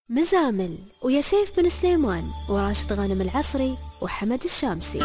مزامل ويا سيف بن سليمان وراشد غانم العصري وحمد الشامسي.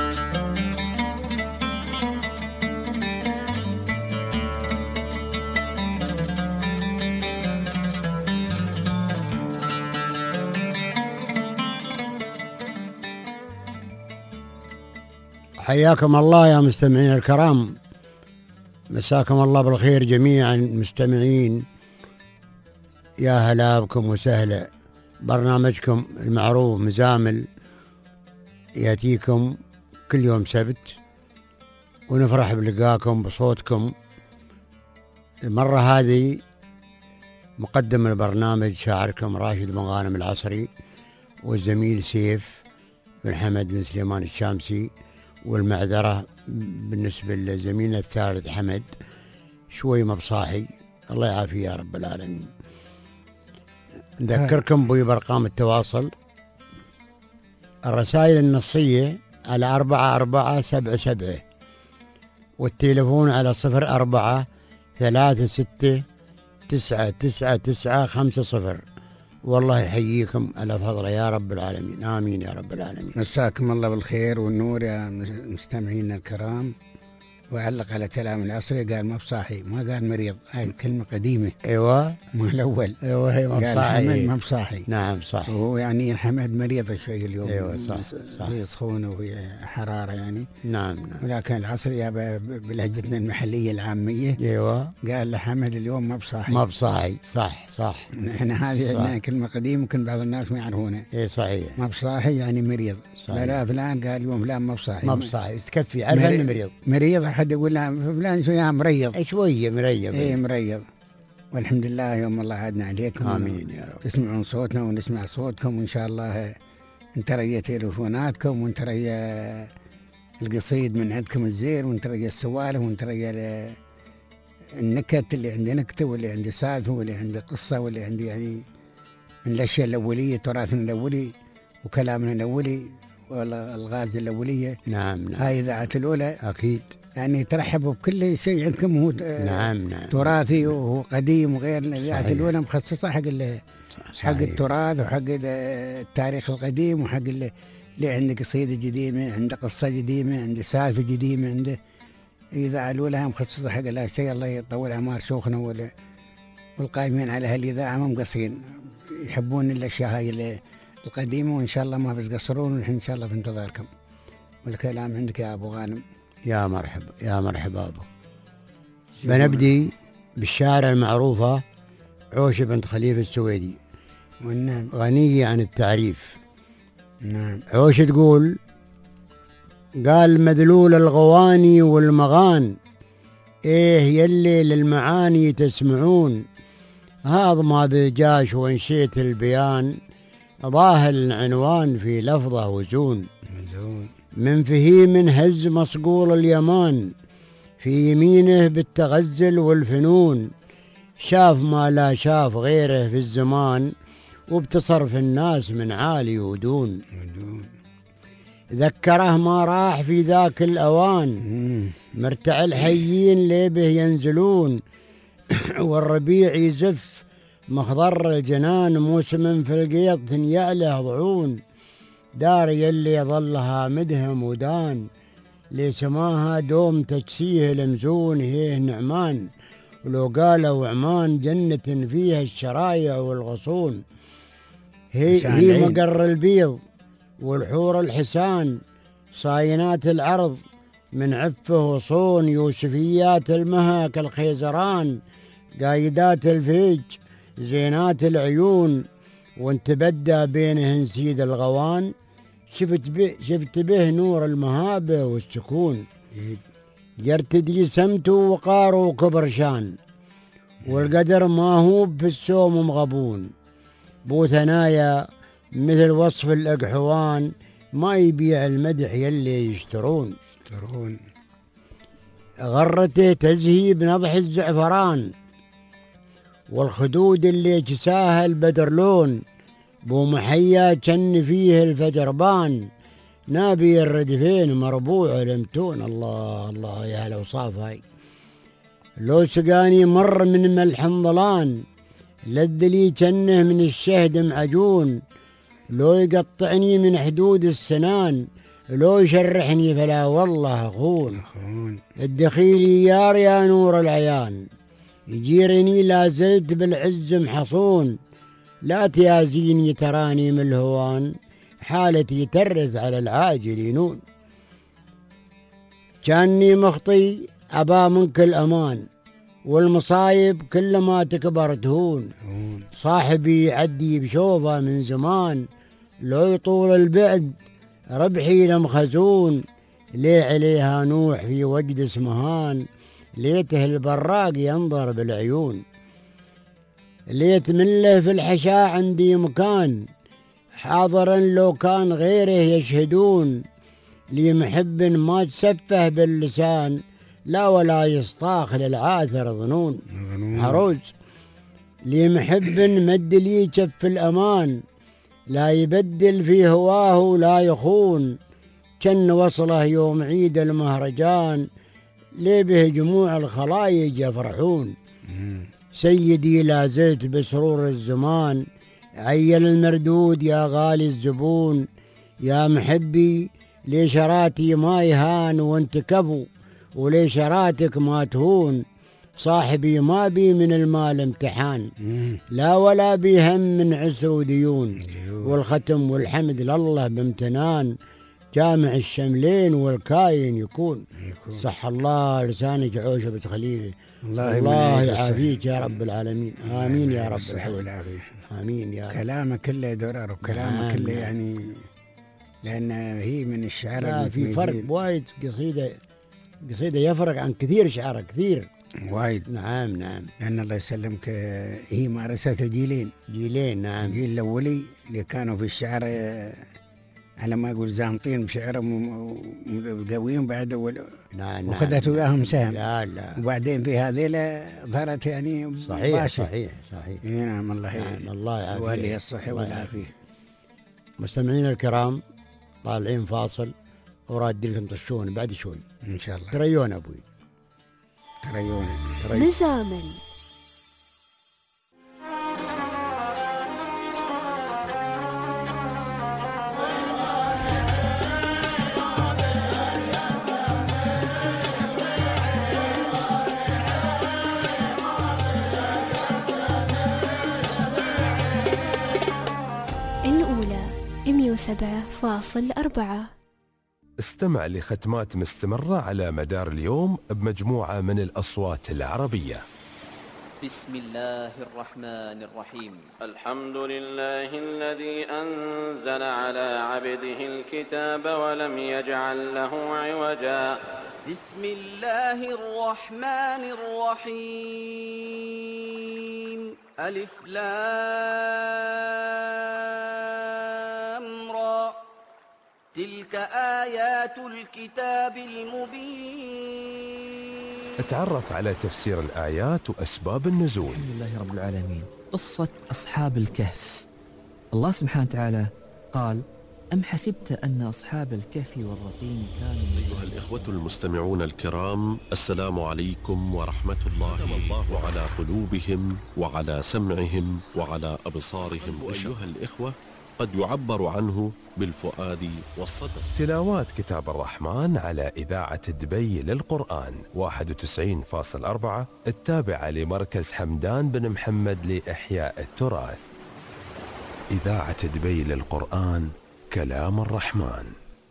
حياكم الله يا مستمعين الكرام، مساكم الله بالخير جميعا مستمعين، يا هلا بكم وسهلا. برنامجكم المعروف مزامل يأتيكم كل يوم سبت، ونفرح بلقاكم بصوتكم. المرة هذه مقدم البرنامج شاعركم راشد بن غانم العصري، والزميل سيف بن حمد بن سليمان الشامسي، والمعذرة بالنسبة لزميلنا الثالث حمد، شوي مبصاحي، الله يعافيه يا رب العالمين. نذكركم بأرقام التواصل: الرسائل النصية على 4477، والتليفون على 0436999950. والله يحييكم على فضله يا رب العالمين، آمين يا رب العالمين. مساكم الله بالخير والنور يا مستمعين الكرام. وعلق على كلام العصري، قال ما بصاحي، ما قال مريض، هاي كلمة قديمة. ايوه ما الأول. ايوه هي ما قال بصاحي. حمد ما بصاحي. نعم صح. وهو يعني حمد مريض شوي اليوم. ايوه صح. هي سخونة وهي حرارة يعني. نعم. ولكن العصري بلهجتنا المحلية العامية ايوه قال لحمد اليوم ما بصاحي. ما بصاحي، صح صح. احنا هذه عندنا كلمة قديمة، ممكن بعض الناس ما يعرفونها. ايه صحيح. ما بصاحي يعني مريض. صحيح. لا فلان قال يوم فلان ما بصاحي. ما بصاحي تكفي، عارف انه مريض. مريض أحد يقول له فلان شو يا مريض. شوية مريض. ايه مريض. والحمد لله يوم الله عادنا عليكم. آمين يا رب. تسمعون صوتنا ونسمع صوتكم، وإن شاء الله نترى تليفوناتكم، ونترى القصيد من عندكم الزين، ونترى السوالف، ونترى النكت اللي عندي نكتة، واللي عندي سالفة، واللي عندي قصة، واللي عندي يعني من الأشياء الأولية، تراثنا الأولي وكلامنا الأولي والألغاز الأولية. نعم نعم. هاي إذاعة الأولى أكيد يعني ترحبوا بكل شيء عندكم، هو نعم نعم تراثي وهو قديم وغير. الإذاعة الأولى مخصصة حق التراث وحق التاريخ القديم، وحق اللي عنده قصيدة جديدة، عنده قصة جديدة، عنده سالفة جديدة، عنده. الإذاعة الأولى مخصصة حق الشيء. الله يطول أعمار شيوخنا والقائمين على هالإذاعة، ما مقصرين، يحبون الأشياء هاي القديمة، وإن شاء الله ما بتقصرون، ونحن إن شاء الله في انتظاركم. والكلام عندك يا أبو غانم. يا مرحبا يا مرحبا أبو. بنبدي بالشاعر المعروفة عوشة بنت خليفة السويدي، والنعم غنية عن التعريف. نعم. عوشة تقول: قال مذلول الغواني والمغان، ايه يلي للمعاني تسمعون، هذا ما بجاش وانشيت البيان، ظاهر العنوان في لفظه وزون، من فهيم هز مصقول اليمان، في يمينه بالتغزل والفنون، شاف ما لا شاف غيره في الزمان، وبتصرف الناس من عالي ودون، ذكره ما راح في ذاك الأوان، مرتع الحيين ليبه ينزلون، والربيع يزف مخضر الجنان، موسم في القيض يعله ضعون، دار يلي ظلها مدهم ودان، لسماها دوم تجسيه المزون، هيه نعمان، ولو قالوا عمان جنة فيها الشرايع والغصون، هي مقر البيض والحور الحسان، صاينات العرض من عفه وصون، يوسفيات المها كالخيزران، قايدات الفيج زينات العيون، وانت بدى بينهن سيد الغوان، شفت به نور المهابة والسكون، يرتدي سمته وقاره وكبر شان، والقدر ما هو بالسوم مغبون، بو ثنايا مثل وصف الأقحوان، ما يبيع المدح يلي يشترون، غرته تزهي بنضح الزعفران، والخدود اللي جساها البدرلون، بو محيا كن فيه الفجربان، نابي الردفين مربوع المتون. الله الله يا هالأوصاف هاي. لو سقاني مر من ملح ظلان، لذ لي جنه من الشهد معجون، لو يقطعني من حدود السنان، لو يشرحني فلا والله أخون. الدخيلي يا نور العيان، يجيرني لا زلت بالعز محصون، لا تيازيني تراني من الهوان، حالتي ترث على العاجل نون. جاني مخطي أبا منك الأمان، والمصايب كل ما تكبر تهون، صاحبي يعدي بشوفه من زمان، لو يطول البعد ربحي لمخزون، ليه عليها نوح في وجد اسمهان، ليته البراق ينظر بالعيون، ليت من له في الحشاء عندي مكان، حاضرا لو كان غيره يشهدون، لي محب ما تسفه باللسان، لا ولا يصطاخ للعاثر ظنون. عروج لي محب مد لي كف الأمان، لا يبدل في هواه لا يخون، كان وصله يوم عيد المهرجان، ليه به جموع الخلايج يفرحون. سيدي لا زلت بسرور الزمان، عيل المردود يا غالي الزبون، يا محبي لي شراتي ما يهان وانت كفو، ولي شراتك ما تهون، صاحبي ما بي من المال امتحان، لا ولا بهم من عسر وديون، والختم والحمد لله بامتنان، جامع الشملين والكاين يكون. صح الله لسانك عوشة بتخليل، الله يعافيك يا رب العالمين. آمين يا رب العالمين. آمين يا رب. كلامك كله درر، وكلامك كله يعني، لأن هي من الشعر. لا في فرق وايد، قصيدة يفرق عن كثير شعر كثير وايد. نعم. لأن الله يسلمك هي مارسة الجيلين. نعم. الجيل الأولي اللي كانوا في الشعر على ما أقول زامطين بشعرهم قويين بعد نعم. وخذت وياهم سهم. لا. وبعدين في هذه ظهرت يعني صحيح. نعم. الله يعافيك. ولي الصحة والعافية. مستمعين الكرام، طالعين فاصل وراد لكم طشون بعد شوي إن شاء الله. تريون أبوي تريون. مزامل. الأولى 107.4. استمع لختمات مستمرة على مدار اليوم بمجموعة من الأصوات العربية. بسم الله الرحمن الرحيم. الحمد لله الذي أنزل على عبده الكتاب ولم يجعل له عوجا. بسم الله الرحمن الرحيم. ألف لام را. تلك آيات الكتاب المبين. اتعرف على تفسير الآيات وأسباب النزول. الحمد لله رب العالمين. قصة أصحاب الكهف. الله سبحانه وتعالى قال: أم حسبت أن أصحاب الكهف والرقيم كانوا. أيها الإخوة المستمعون الكرام، السلام عليكم ورحمة الله على قلوبهم وعلى سمعهم وعلى أبصارهم. أيها الإخوة، قد يعبر عنه بالفؤاد والصدر. تلاوات كتاب الرحمن على إذاعة دبي للقرآن 91.4 التابعة لمركز حمدان بن محمد لإحياء التراث. إذاعة دبي للقرآن، كلام الرحمن.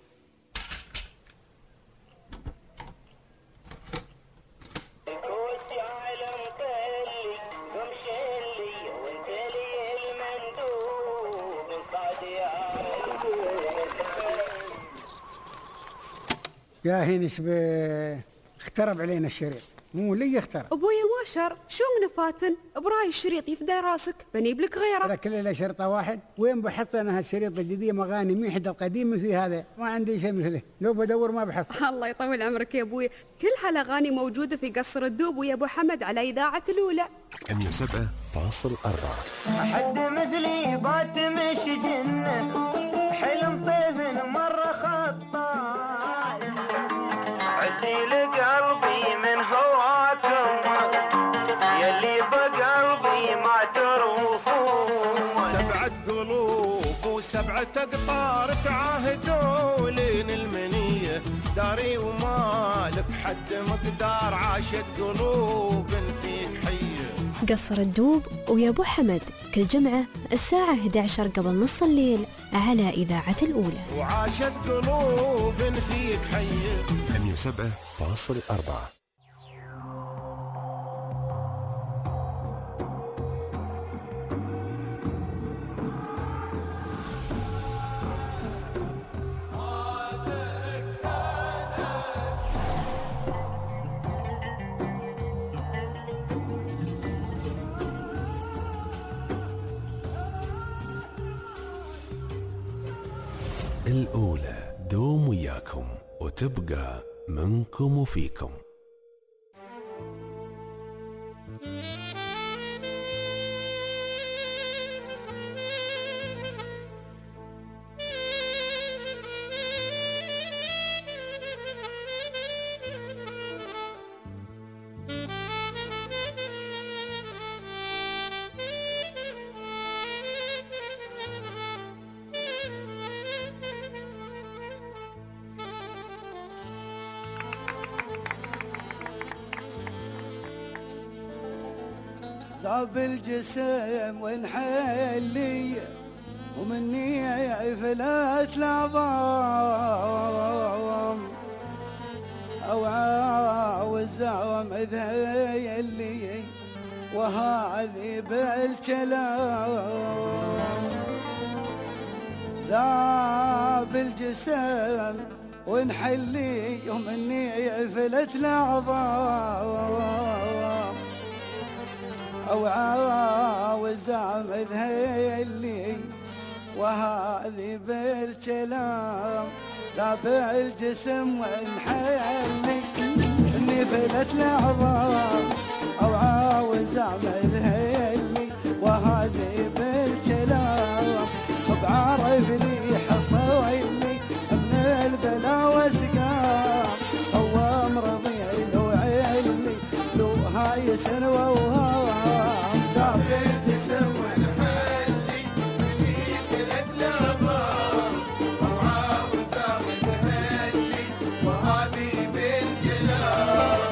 يا هينس اخترب علينا الشريط، مو لي اخترب. ابويا ما شر، شو من فاتن براي الشريط يفدى راسك، بنيب لك غيره. هذا كله شرطه واحد. وين بحث انا هالشريط الجديد؟ مغاني ميحد القديم في هذا، ما عندي شيء مثله، لو بدور ما بحث. الله يطول عمرك يا ابويا، كل هالاغاني موجوده في قصر الدوب ويا ابو حمد على اذاعه الاولى 107.4. حد مثلي بات مش جنة، حلم طيف مره خطاي، عسيل قلبي من هواكم يلي بقلبي ما تروي. 10 قلوب و7 أقطار تعاهدوا لين المنية داري ومالك حد مقدار 10 قلوب فيك حية. قصر الدوب ويا أبو حمد كل جمعة الساعة 11 قبل نص الليل على إذاعة الأولى. و10 قلوب فيك حية. 107.4. الأولى دوم وياكم وتبقى منكم وفيكم. ذاب الجسم ونحلي ومني فلات العظام او عاوز عوم ذيلي وهذه بالكلام. ذاب الجسم ونحلي ومني فلات العظام أو عاوز عمد هيلي وهذه بالكلام. لا بالجسم ونحلي إني فلت العظام أو عاوز عمد هيلي وهذه بالكلام. بعرف لي حصويلي من البلا وسقام هو مرضي لو عيلي لو هاي سنوة وهام. ذاب الجسم ونحلي مني فلت العظام أو عاوز عمد هيلي وهذه بالكلام.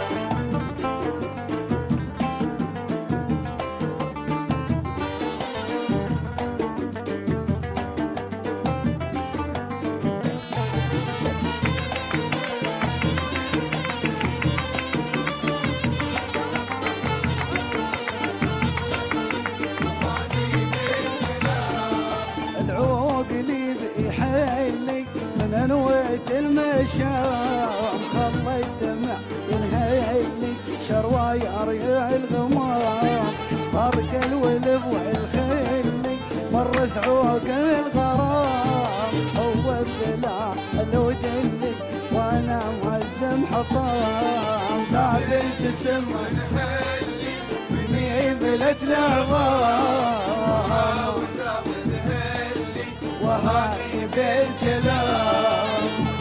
نويت المشام خلى الدمع ينهيلي شرواير يا الغمام فرق الولف والخيلي مرت عوق الغرام هو الدلع الودلي وانا معزم حطام. ذاب الجسم ونحلي مني فلت العظام وهاي بالكلام.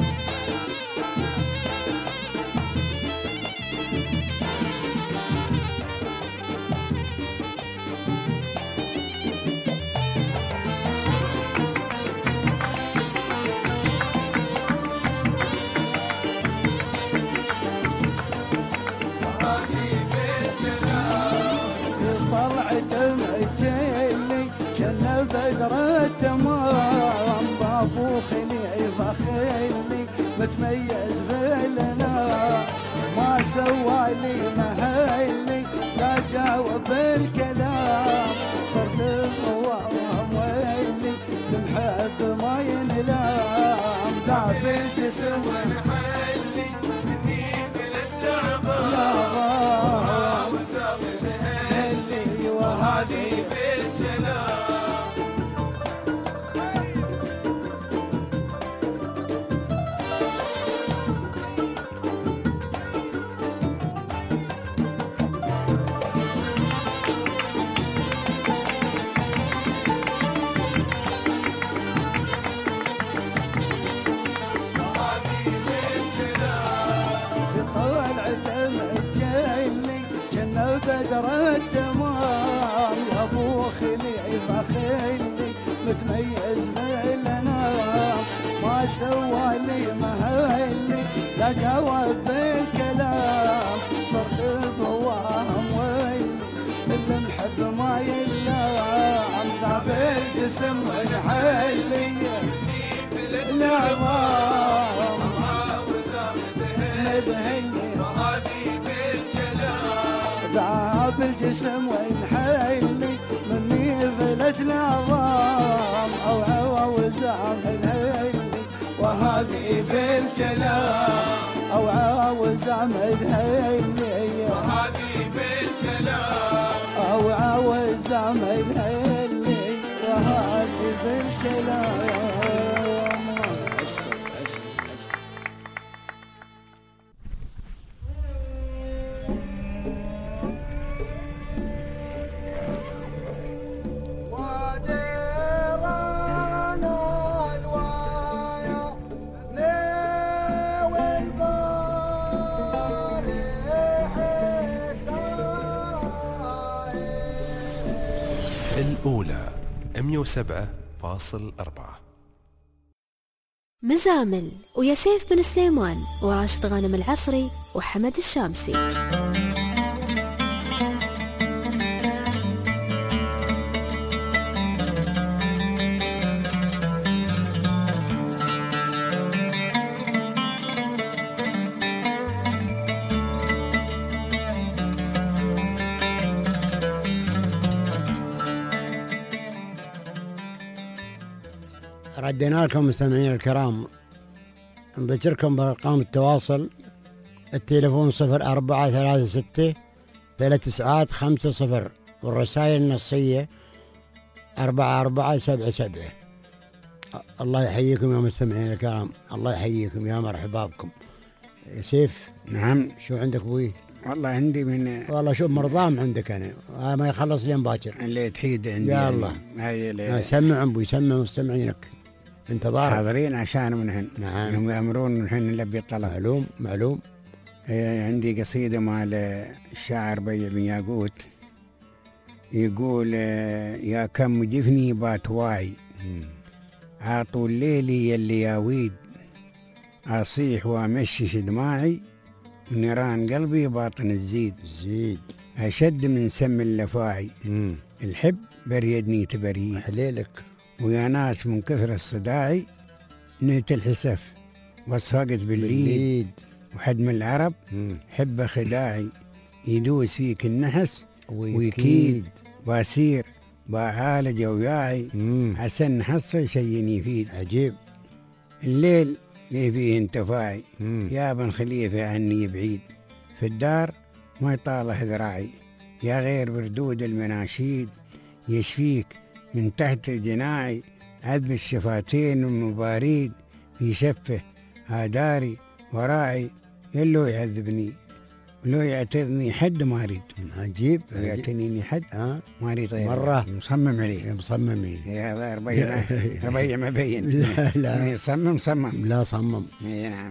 طلعت مجيلي جنة بدر التمام بابو خليعي فخيلي متميز بالنا ما سوالي مهيلي لا جاوب الكلام صرت بوام ويلي المحب ما ينلام. ذاب الجسم ونحلي مني فلت العظام وهذه بالكلام. متميز في الانام ما سوى لي مهلي لا جاوب بالكلام صرت بهواهم ويلي اللي محب ما يلام ذاب الجسم ونحلي العظام مدهني ذاب الجسم ونحلي مني فلت العظام او عوز عمدهني وهذه بالكلام او عوز عمدهني وهذه بالكلام او عوز عمدهني وهذه بالكلام. الأولى 107.4 مزامل ويا سيف بن سليمان وراشد غانم العصري وحمد الشامسي. ردينا لكم مستمعين الكرام، نذكركم بأرقام التواصل: التليفون 0436 3950 والرسائل النصية 4477. الله يحييكم يا مستمعين الكرام، الله يحييكم، يا مرحبا بكم. سيف، نعم، شو عندك ابوي؟ والله عندي والله شوف مرضام عندك انا، ما يخلص لين باكر اللي تحيد عندي. يا الله، هاي سمع ابوي، سمع مستمعينك، انتظار حاضرين عشانهم نحن. نعم، هم يأمرون نحن نلبي الطلب. معلوم. عندي قصيدة مال الشاعر بي بن ياقوت، يقول: يا كم جفني بات واعي عاطوا الليلي يلي ياويد أصيح وأمشش دماعي ونيران قلبي باطن الزيد أشد من سم اللفاعي الحب بريدني تبريد حليلك ويا ناس من كثر الصداعي نهت الحسف وصفقت بالليد وحد من العرب حب خداعي يدوس فيك النحس ويكيد واسير بعالج وياعي عسى نحصل شيء يفيد. عجيب. الليل ليه فيه انتفاعي يا ابن خليفة عني بعيد في الدار ما يطاله ذراعي يا غير بردود المناشيد يشفيك من تحت الجناعي عذب الشفاتين والمباريد يشفه هاداري وراعي يلو يعذبني ولو يعتذني حد ما أريد. عجيب. يعتنيني حد ما أريد مرة مصمم عليه. مصممين يا ربيع ما بين. لا صمم لا صمم. نعم.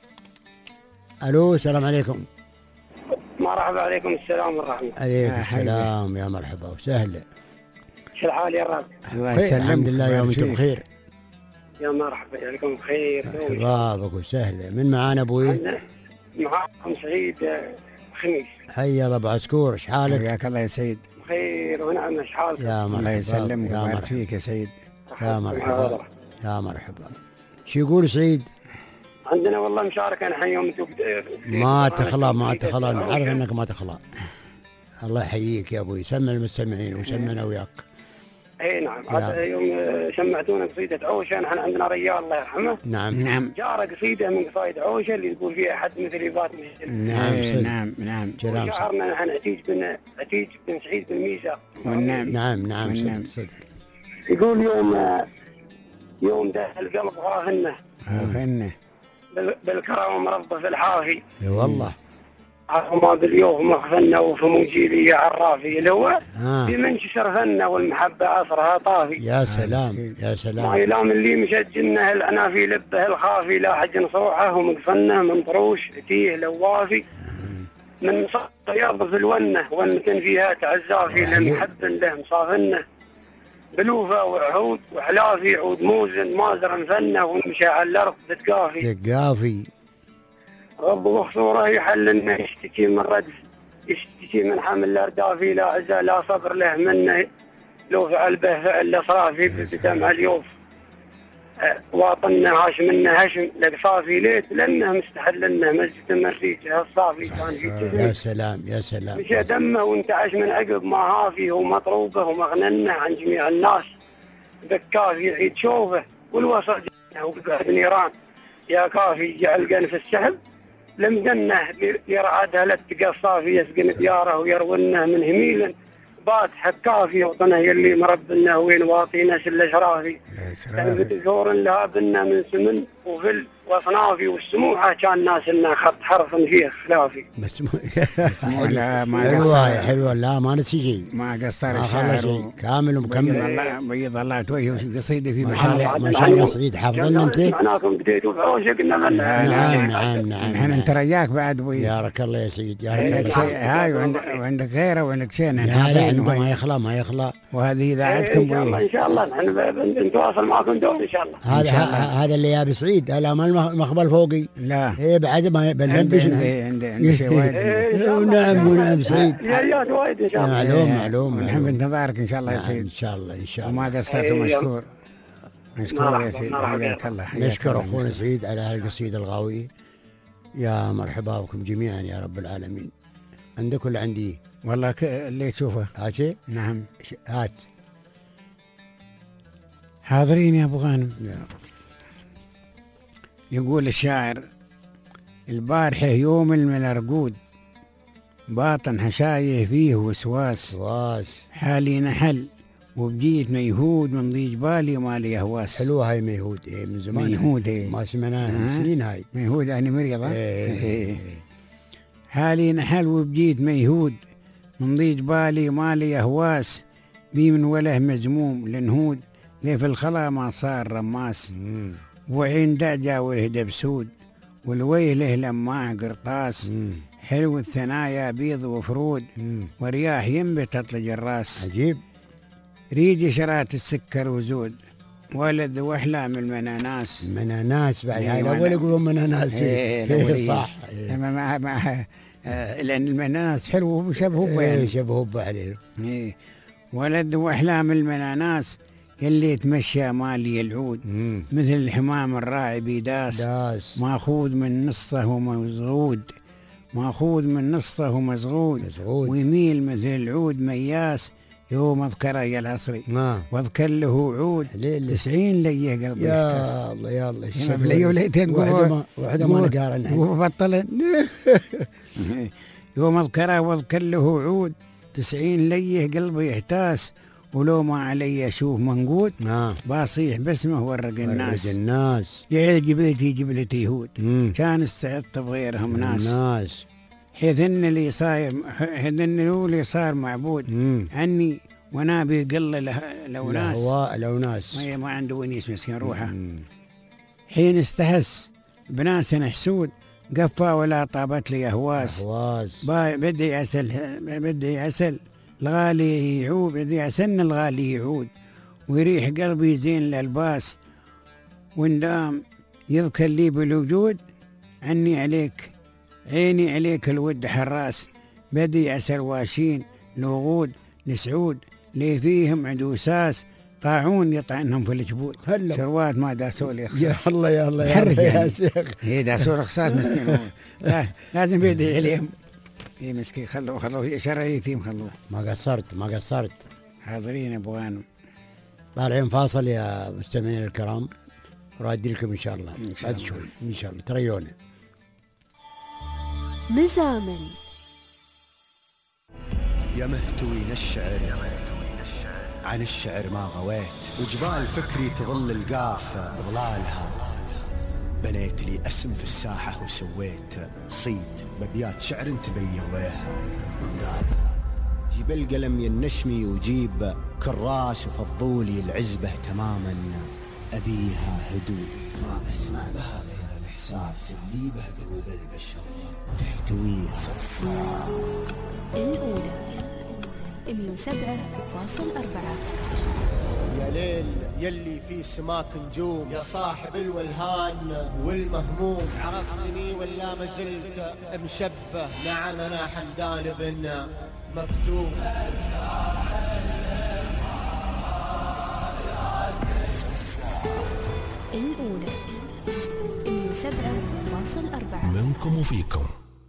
ألو، السلام عليكم. مرحبا. عليكم السلام ورحمة. عليكم السلام، يا مرحبا وسهلا. شو الحال يا رب؟ الله يسلمك. الحمد لله، يوم انتم بخير. يا مرحبا، يعليكم بخير. مرحبا بك وسهلا. من معانا ابوي؟ معاكم سعيد خميس. حي الله بعسكور، ايش حالك؟ حياك الله يا سعيد. بخير ونعم، ايش حالك؟ يا مرحبا. الله يسلمك ويبارك فيك يا سعيد. يا مرحبا يا مرحبا. شو يقول سعيد؟ عندنا والله مشاركة نحن يوم انتم ما تخلى نعرف انك ما تخلى. الله يحييك يا ابوي، سمع المستمعين وسمعنا وياك. اي نعم. هذا يوم سمعتونا قصيدة عوشة، نحن عندنا رجال الله يرحمه. نعم. جاره قصيدة من قصايد عوشة اللي يقول فيها حد مثلي بات مهجر. نعم. شعرنا نحن عتيج بن سعيد بن ميسا. نعم. صدق. يقول يوم ده القلب غاهنه بالكرم مرضى في الحافي. اي والله. ما باليوم مخفنا وفموجيلي عرافي اللي هو بمنشر فنا والمحبة عصرها طافي. يا سلام يا سلام. ما يلام اللي مشجنه العنافي لبه الخافي لا حجن صوحه ومقفنه من طروش تيه لوافي من صياض في الونه ونة فيها تعزافي لمحب له مصافنه بلوفة وعود وحلافي عود موزن مازر مفنة ونمشي على الأرض دقافي رب مخصوره يحللنا يشتكي من ردف يشتكي من حمل الأردافي لا عزة لا صبر له منه لو فعل به فعل لصرافي بدمع اليوف واطننا عاش منه هشم لقصافي ليت لأنه مستحل لنا مسجد مريجه الصافي كان في جزء يا سلام يا سلام مشى دمه وانتعش من عقب ما هافي ومطروبه ومغننه عن جميع الناس بكافي يعيد شوفه والوسط جنه وقعد نيران يا كافي جعل قنف السحب لمدنه يرعدها لتقى الصافي يسقن دياره ويرونه من هميل بات حكافي وطنه يلي مربنا وين واطينا سل اشرافي ثور لها بنا من سمن وفل واصنافي والسموحه كان ناس لنا خط حرف فيه خلافي مسموح لا ما حلوه حلوه لا ما نسي شيء ما قصر الشعر كامل ومكمل بيض الله توجه قصيده في محل ما شاء الله سعيد حافظنا انت معناكم بديتوا بعوشه قلنا من نعم احنا نترياك بعد يارك الله يا سيد يارك الله هاي وعندك غيره وعندك شيء ما يخلى ما يخلى وهذه اذاعتكم ان شاء الله نحن نتواصل معكم دور ان شاء الله هذا اللي يا سعيد لا ما المخبر فوقي لا هي بعد ما بنبش عندي شيء وايد نعم سعيد يا وايد ان شاء الله معلوم نحن بنتظرك ان شاء الله يا سيد ان شاء الله وما قصرت ومشكور مشكور يا سيد حياك الله نشكر اخونا سعيد على هالقصيده الغاويه يا مرحبا بكم جميعا يا رب العالمين عندك ولا عندي والله اللي تشوفه هاتي نعم هات حاضرين يا ابو غانم يقول الشاعر البارحة يوم من الأرقود باطن حشايه فيه وسواس حالي نحل وبجيت ميهود من ضي جبالي وما لي أهواس حلوة هاي ميهود من زمان ميهود ما سمعناها من سنين هاي ميهود يعني مريضة حالي نحل وبجيت ميهود من ضي جبالي وما لي أهواس بي من وله مزموم لنهود ليه في الخلا ما صار رماس وعين دعجة والهدب سود والويه له لماع قرطاس حلو الثنايا بيض وفرود ورياح ينبت تطلج الراس عجيب ريجي شرات السكر وزود ولد واحلام المناناس بعد هاي الاول يقولون مناناس صح لان المناناس حلو وشبهه يعني شبهه عليه ولد واحلام المناناس اللي يتمشى مالي العود مثل الحمام الراعي بيداس ماخوذ من نصه ومزغود ويميل مثل العود مياس يوم اذكره يا العصري واذكر له عود 90 ليه قلبي يا الله يا الله ليه وليتين واحدة ما نقارن وبطلن يوم اذكره واذكر له عود 90 ليه قلبي يحتاس ولو ما علي اشوف منقود باصيح باسمه ورق الناس يا جبلتي يهود كان استعدت بغيرهم ناس حيث ان اللي صار معبود عني ونابي قل لو ناس ما عنده ونيس مسكين روحه حين استحس بناس حسود قفا ولا طابت لي اهواس بدي عسل الغالي يعود بدي عسن الغالي يعود ويريح قلبي زين الألباس وندام يذكر لي بالوجود عيني عليك الود حراس بدي عسل واشين لوغود لسعود لي فيهم عدوساس طاعون يطعنهم في الجبود شروات ما داسوا لي يا الله يا شيخ هي داسوا رخصات مسكين لازم بيدي عليهم ايه مسكين خلوه شرعيتي خلوه ما قصرت حاضرين ابو غانم طالعين فاصل يا مستمعين الكرام رادي لكم ان شاء الله بعد شوي ان شاء الله تريونا مزامن يا مهتوين الشعر عن الشعر ما غويت وجبال فكري تظل القاف ظلالها بنيت لي اسم في الساحة وسويت صيد ببيات شعر تبيويها جيب القلم ينشمي وجيب كراس وفضولي العزبة تماما أبيها هدوء ما أسمع بها غير الإحساس اللي به قلوب البشر تحتويها الأولى 107.4 يا ليل يلي في سماك نجوم، يا صاحب الولهان والمهموم، عرفتني ولا ما زلت مشبه؟ نعم أنا حمدان بن مكتوم. الأولى 107.4 منكم وفيكم.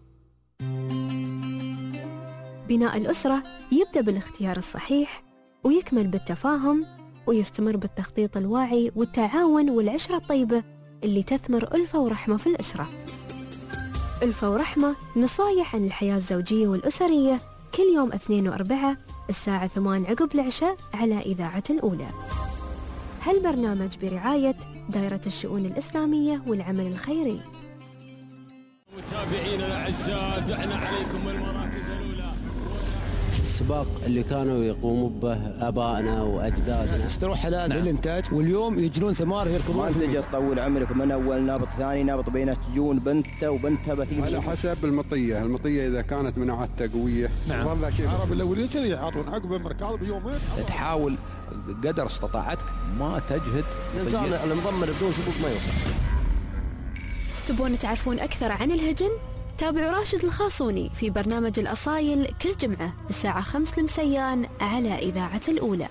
بناء الأسرة يبدأ بالاختيار الصحيح ويكمل بالتفاهم ويستمر بالتخطيط الواعي والتعاون والعشرة الطيبة اللي تثمر ألفة ورحمة في الأسرة. ألفة ورحمة نصايح عن الحياة الزوجية والأسرية كل يوم 2 و4 الساعة 8 عقب العشاء على إذاعة الأولى. هالبرنامج برعاية دائرة الشؤون الإسلامية والعمل الخيري. متابعينا الأعزاء دعنا عليكم المراكز الأولى. السباق اللي كانوا يقوموا به آبائنا وأجدادنا، الناس اشتروا حلال للإنتاج واليوم يجرون ثمار يركضون. ما تجي تطول عمرك من أول نابط ثاني نابط بينه تجون بنته وبنتها بتيجي على حسب المطية إذا كانت مناعتها قوية. نعم. العرب الأولين كذي يحاطون عقب المركاض بيومين. تحاول قدر استطاعتك ما تجهد. الإنسان المضمر بدون سبوق ما يوصل. تبون تعرفون أكثر عن الهجن؟ تابعوا راشد الخاصوني في برنامج الأصايل كل جمعة الساعة 5 المسيان على إذاعة الأولى.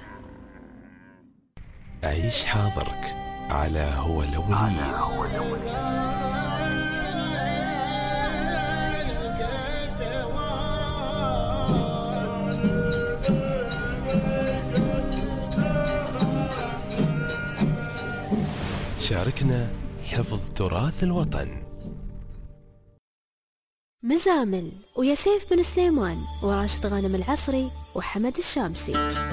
عيش حاضرك على هو الأولين. شاركنا حفظ تراث الوطن. مزامل ويا سيف بن سليمان وراشد غانم العصري وحمد الشامسي.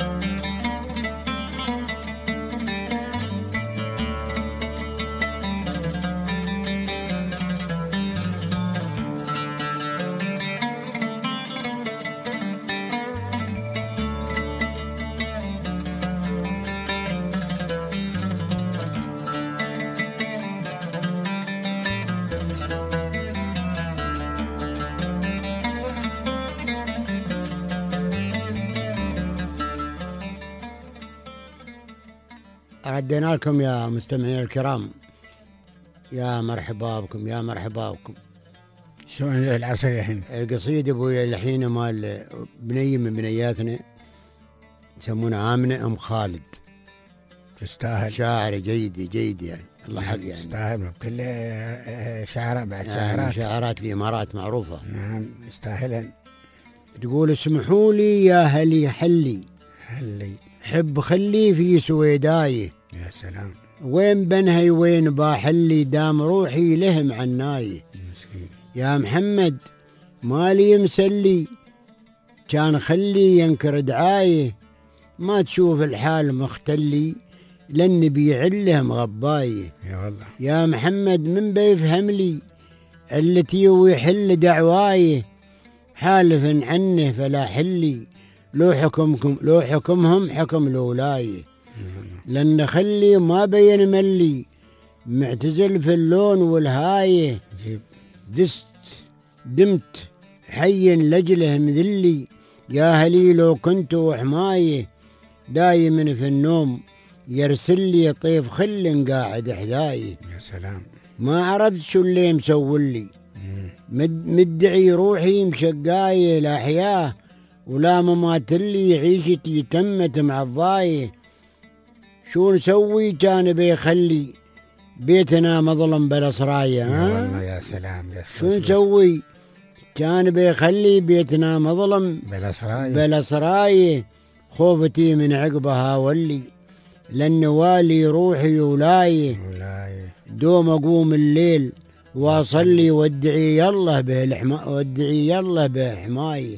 ردينا لكم يا مستمعين الكرام. يا مرحبا بكم يا مرحبا بكم. شو العصر الحين؟ القصيدة ابويا الحين مال بنية من بنياتنا يسمونها آمنة أم خالد. تستاهل. شاعر جيد يعني الله حق يعني. تستاهل بكل شعراء بعد شعرات. شعرات الإمارات معروفة. نعم يستاهلن. تقول اسمحوا لي يا هلي حلي حب خلي في سويداي. يا سلام. وين بنهي وين باحلي دام روحي لهم عناي. مسكين. يا محمد مالي مسلي كان خلي ينكر دعايه ما تشوف الحال مختلي لن بيعلهم غبايه. يا والله. يا محمد من بيفهم لي التي ويحل دعوايه حالف عنه فلا حلي لو حكمهم حكم الولاية لأن خلي ما بين ملي معتزل في اللون والهاية دمت حي لجله مذلي يا هلي لو كنت وحماية دايما في النوم يرسل لي طيف خل قاعد حداية. يا سلام. ما عرفت شو اللي مسولي مدعي روحي مشقاية لا حياه ولا ممات اللي عيشتي تمت مع الضاية. شو نسوي كان بيخلي بيتنا مظلم بلا سراية. والله يا سلام. شو نسوي كان بيخلي بيتنا مظلم بلا سراية خوفتي من عقبها ولي لأن والي روحي ولاية دوم أقوم الليل واصلي وادعي يالله بحماية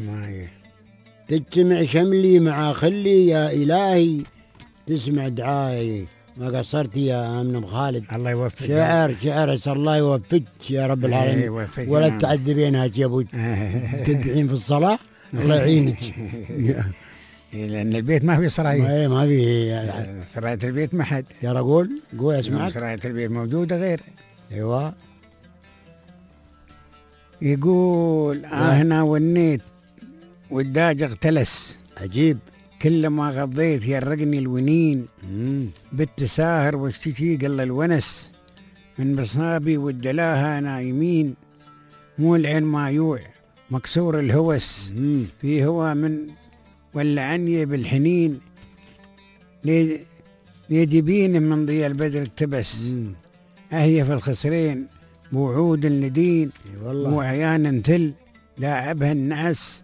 تجتمع شملي مع خلي يا إلهي تسمع دعائي. ما قصرت يا آمنة خالد. الله يوفقك. شعر اسال الله يوفقك يا رب العالمين ولا تعذبين يا ابو تدعين في الصلاة الله يعينك. لأن البيت ما في سراية. ما في سراية البيت ما حد. يا رجل قول اسمعك. سراية البيت موجودة غير. ايوه. يقول هنا والنيت والداج اغتلس. عجيب. كلما غضيت يرقني الونين بالتساهر واشتكي قل الونس من مصابي والدلاها نايمين مو العين ما يوع مكسور الهوس في هوا من ولا عني بالحنين ليجبين من ضياء البدر اقتبس أهي في الخسرين بوعود لدين وعيان ثل لاعبها النعس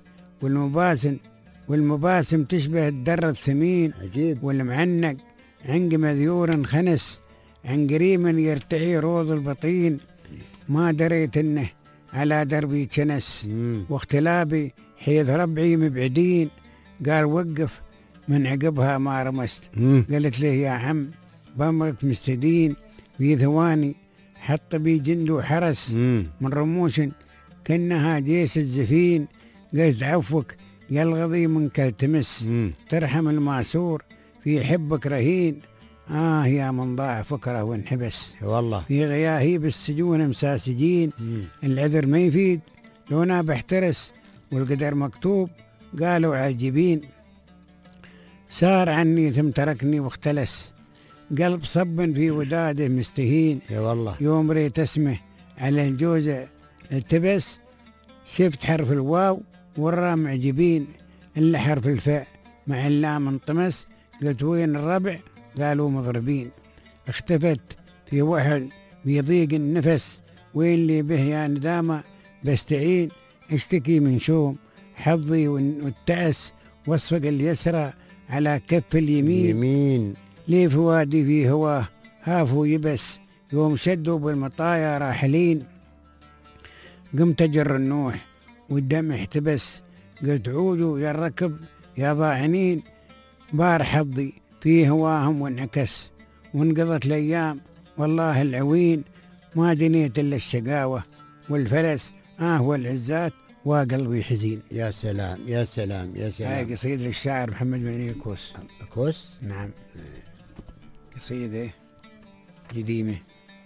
والمباسم تشبه الدر الثمين عجيب. والمعنق عنق مذيور خنس عن قريم يرتعي روض البطين ما دريت انه على دربي كنس واختلابي حيث ربعي مبعدين قال وقف من عقبها ما رمست قالت له يا عم بمرت مستدين في ثواني حط بي جند وحرس من رموش كأنها جيش الزفين قلت عفوك يا الغضي منك التمس ترحم الماسور في حبك رهين يا من ضاع فكره وانحبس والله في غياهي بالسجون مساسجين العذر ما يفيد لونا بحترس والقدر مكتوب قالوا عاجبين سار عني ثم تركني واختلس قلب صب في وداده مستهين يا والله يوم ريت اسمه على الجوزة التبس شفت حرف الواو والراء معجبين إلا حرف الفاء مع اللام انطمس قلت وين الربع قالوا مضربين اختفت في وحل بيضيق النفس وين اللي به يا ندامة بستعين اشتكي من شوم حظي والتعس واصفق اليسرى على كف اليمين لي فوادي في هواه هافوا يبس يوم شدوا بالمطايا راحلين قمت أجر النوح والدم احتبس قلت عودوا يا الركب يا ضاعنين بار حظي في هواهم وانعكس وانقضت الأيام والله العوين ما دنيت إلا الشقاوة والفلس والعزات وقلبي حزين. يا سلام يا سلام يا سلام. هاي قصيدة للشاعر محمد بن علي الكوس. كوس؟ نعم. قصيدة قديمة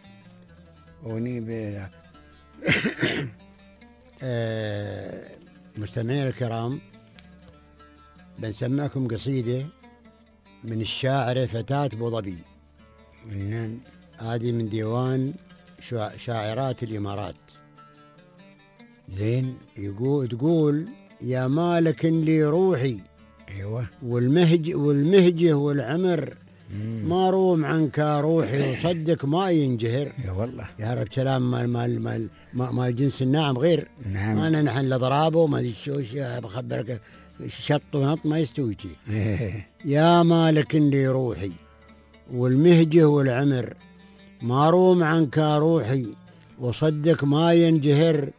ونيبة مستمعين الكرام، بنسمعكم قصيدة من الشاعرة فتاة بوظبي. نعم. هذه من ديوان شاعرات الإمارات. زين. تقول يا مالك لي روحي. ايوه. والمهجه والعمر ما روم عنك روحي وصدق ما ينجهر. يا والله يا رب كلام مال الجنس الناعم غير. نعم. ما نحن لضرابه ما الشوش بخبرك شط ونط ما يستوي يا مالك لي روحي والمهجه والعمر ما روم عنك روحي وصدق ما ينجهر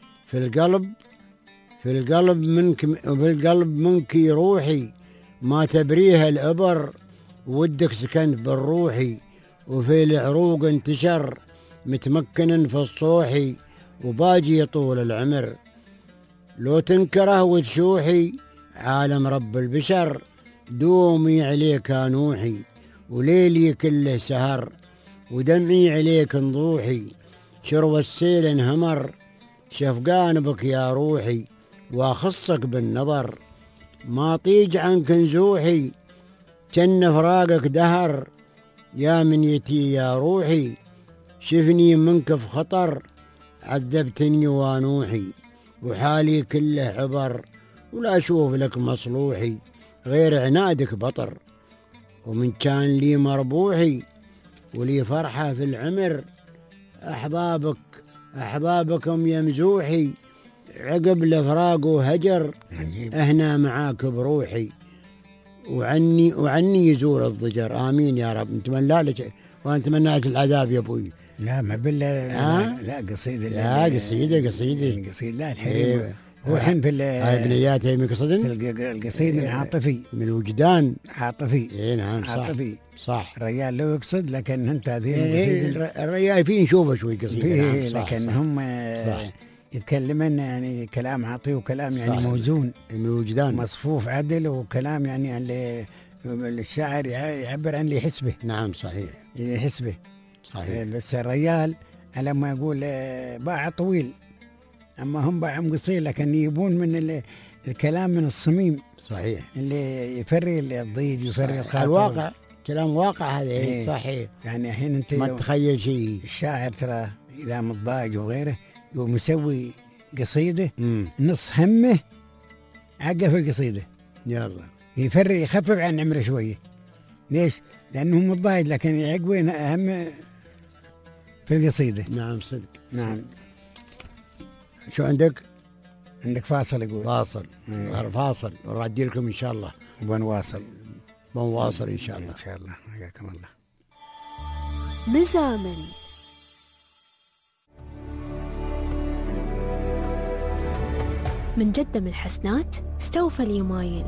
في القلب منك روحي ما تبريها الإبر ودك سكنت بالروحي وفي العروق انتشر متمكن في الصوحي وباجي طول العمر لو تنكره وتشوحي عالم رب البشر دومي عليك نوحي وليلي كله سهر ودمعي عليك نضوحي شرو السيل انهمر شفقان بك يا روحي واخصك بالنظر ما طيج عنك نزوحي كن فراقك دهر يا منيتي يا روحي شفني منك في خطر عذبتني وانوحي وحالي كله عبر ولا أشوف لك مصلوحي غير عنادك بطر ومن كان لي مربوحي ولي فرحة في العمر أحبابكم يمزوحي عقب الافراق وهجر اهنا معاك بروحي وعني يزور الضجر. امين يا رب. نتمنى لك ونتمنى لك العذاب يا ابوي. لا ما بالله. لا قصيدة. لا قصيدة لا الحين هو الحين في هاي بنيات هي من قصدن القصيدة العاطفي من الوجدان عاطفي. اي نعم صح. الرجال لو يقصد لكن انت هذه الرجال فيه نشوفه شوي قصيدة. نعم لكن هم يتكلمن يعني كلام عاطفي وكلام يعني موزون من الوجدان مصفوف عدل وكلام يعني اللي الشاعر يعبر عن اللي يحسبه. نعم صحيح يحسبه صحيح. بس الرجال على ما يقول باع طويل اما هم باعهم قصير لكن يبون من الكلام من الصميم. صحيح. اللي يفرق الضيج ويفرق الخاطر. الواقع كلام واقع هذا. إيه صحيح. يعني الحين انت ما تتخيل شيء. الشاعر ترى اذا متضايق وغيره يقوم يسوي قصيده نص همه عقف القصيده. يلا يفرق يخفف عن عمره شويه. ليش؟ لانه متضايق لكن يعقوي هم في القصيده. نعم صدق. نعم. شو عندك؟ عندك فاصل يقول. فاصل. فاصل ونردي لكم ان شاء الله. بنواصل ان شاء الله. ان شاء الله. حياكم الله. مزامل. من جدة من الحسنات استوفى اليمايل.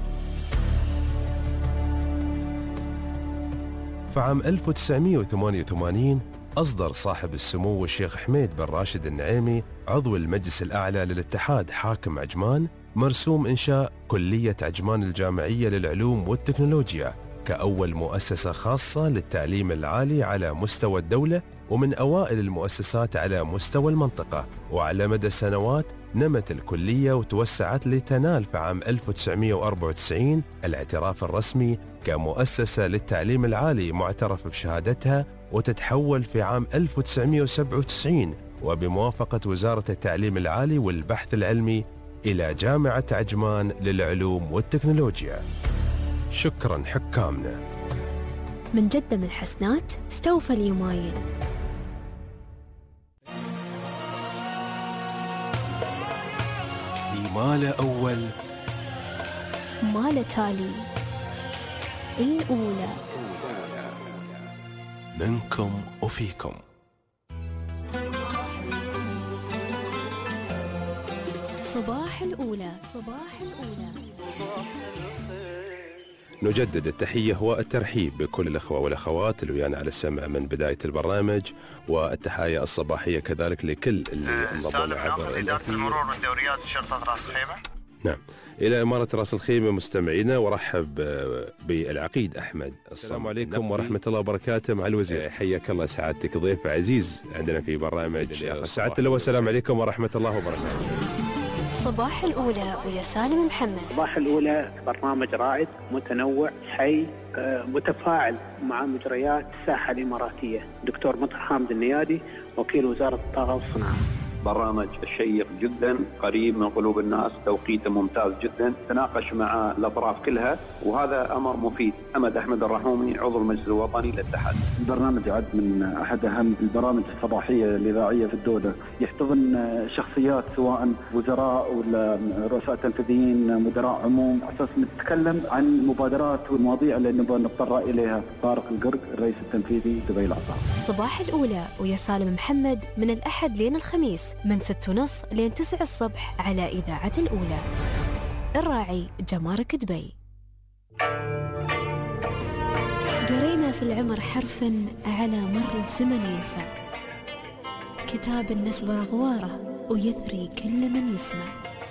فعام 1988 أصدر صاحب السمو الشيخ حميد بن راشد النعيمي عضو المجلس الأعلى للاتحاد حاكم عجمان مرسوم إنشاء كلية عجمان الجامعية للعلوم والتكنولوجيا كأول مؤسسة خاصة للتعليم العالي على مستوى الدولة ومن أوائل المؤسسات على مستوى المنطقة. وعلى مدى السنوات نمت الكلية وتوسعت لتنال في عام 1994 الاعتراف الرسمي كمؤسسة للتعليم العالي معترف بشهادتها، وتتحول في عام 1997 وبموافقة وزارة التعليم العالي والبحث العلمي إلى جامعة عجمان للعلوم والتكنولوجيا. شكرا حكامنا. من جدة من الحسنات استوفى اليمايل. مال أول مال تالي. الأولى منكم وفيكم. صباح الأولى. صباح الأولى. نجدد التحية والترحيب بكل الأخوة والأخوات اللي ويانا على السمع من بداية البرنامج، والتحايا الصباحية كذلك لكل اللي انضموا عبر إدارة المرور والدوريات شرطة رأس الخيمة. نعم، إلى إمارة رأس الخيمة مستمعينا، ورحب بالعقيد أحمد. السلام عليكم ورحمة الله وبركاته مع الوزير. حياك الله سعادتك، ضيف عزيز عندنا في برنامج سعادة الله. والسلام عليكم ورحمة الله وبركاته. صباح الأولى ويا سالم محمد. صباح الأولى برنامج رائد متنوع حي متفاعل مع مجريات الساحة الإماراتية. دكتور مطر حامد النيادي وكيل وزارة الطاقة والصناعة. برنامج شيق جدا قريب من قلوب الناس، توقيته ممتاز جدا، تناقش مع الأطراف كلها وهذا أمر مفيد. أحمد الرحومي عضو المجلس الوطني للاتحاد. البرنامج يعد من أحد أهم البرامج الصباحية الإذاعية في الدولة، يحتضن شخصيات سواء وزراء ولا رؤساء تنفيذيين مدراء عموم، أساس نتكلم عن مبادرات والمواضيع اللي نبغى نتطرق إليها. طارق القرق الرئيس التنفيذي دبي العصار. صباح الأولى ويا سالم محمد من الأحد لين الخميس من 6:30 لين 9 الصبح على إذاعة الأولى. الراعي جمارك دبي. قرينا في العمر حرفا على مر الزمن ينفع، كتاب النسبة أغواره ويثري كل من يسمع.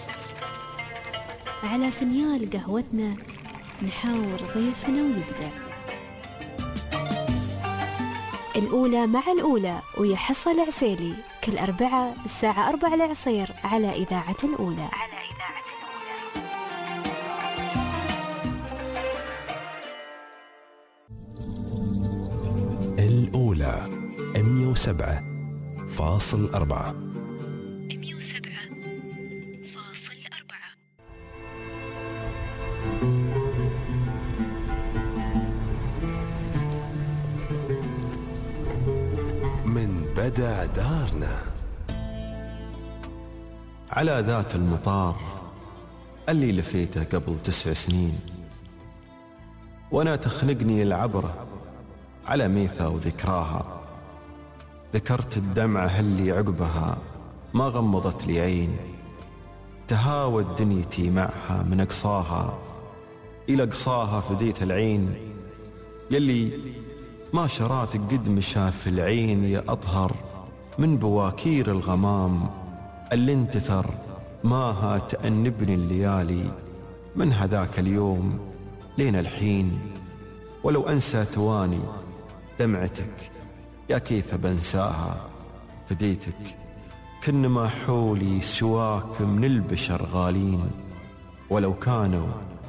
على فنيال قهوتنا نحاور ضيفنا ويبدع. الأولى مع الأولى ويا حصة العسيلي كل أربعة الساعة 4 العصير على إذاعة الأولى. الأولى 107.4. من بدع دارنا على ذات المطار اللي لفيته قبل 9 سنين، وانا تخنقني العبرة على ميثا وذكراها. ذكرت الدمعة اللي عقبها ما غمضت لي عين، تهاوت دنيتي معها من أقصاها إلى أقصاها، فديت العين يلي ما شرات قد مشاف العين يا أطهر من بواكير الغمام اللي انتثر ماها تأنبني الليالي من هذاك اليوم لين الحين. ولو أنسى تواني دمعتك يا كيف بنساها، فديتك كنما حولي سواك من البشر غالين، ولو كانوا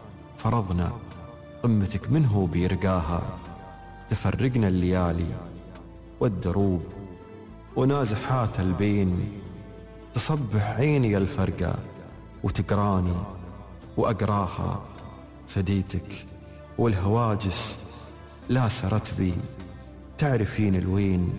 فرضنا قمتك منه بيرقاها، تفرقنا الليالي والدروب ونازحات البين، تصبح عيني الفرقة وتقراني وأقراها، فديتك والهواجس لا سرت بي، تعرفين الوين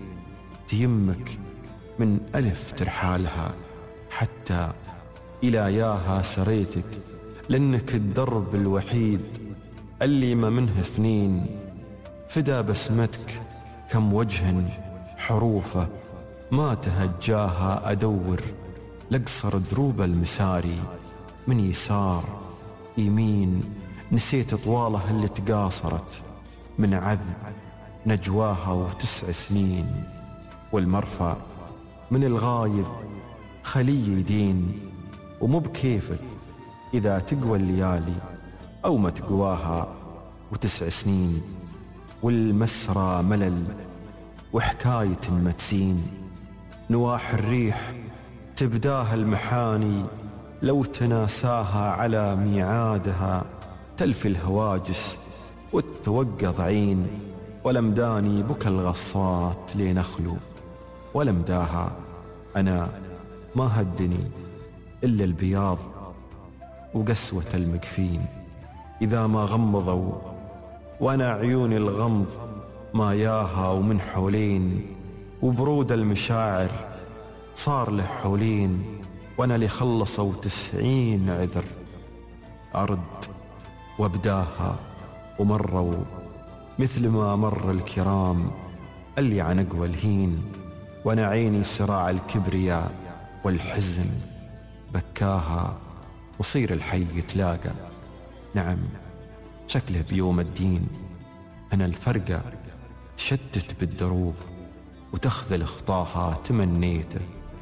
تيمك من ألف ترحالها، حتى إلى ياها سريتك، لأنك الدرب الوحيد اللي ما منه اثنين، فدا بسمتك كم وجه حروفه ما تهجاها أدور، لقصر دروب المساري من يسار يمين، نسيت طواله اللي تقاصرت من عذب نجواها و9 سنين، والمرفع من الغايب خلي يدين، ومو بكيفك إذا تقوى الليالي أو ما تقواها و9 سنين، والمسرى ملل وحكاية متسين، نواح الريح تبداها المحاني، لو تناساها على ميعادها، تلفي الهواجس وتوقظ عين، ولمداني بكى الغصات لنخلو، ولمداها أنا ما هدني إلا البياض وقسوة المكفين، إذا ما غمضوا وأنا عيوني الغمض ما ياها، ومن حولين وبرود المشاعر صار له حولين، وأنا اللي خلصوا 90 عذر، أرد وابداها ومروا مثل ما مر الكرام اللي عن أقوى الهين، وأنا عيني صراع الكبرياء والحزن بكاها، وصير الحي يتلاقى، نعم شكله بيوم الدين، أنا الفرقة تشتت بالدروب وتخذل خطاها تمنيته،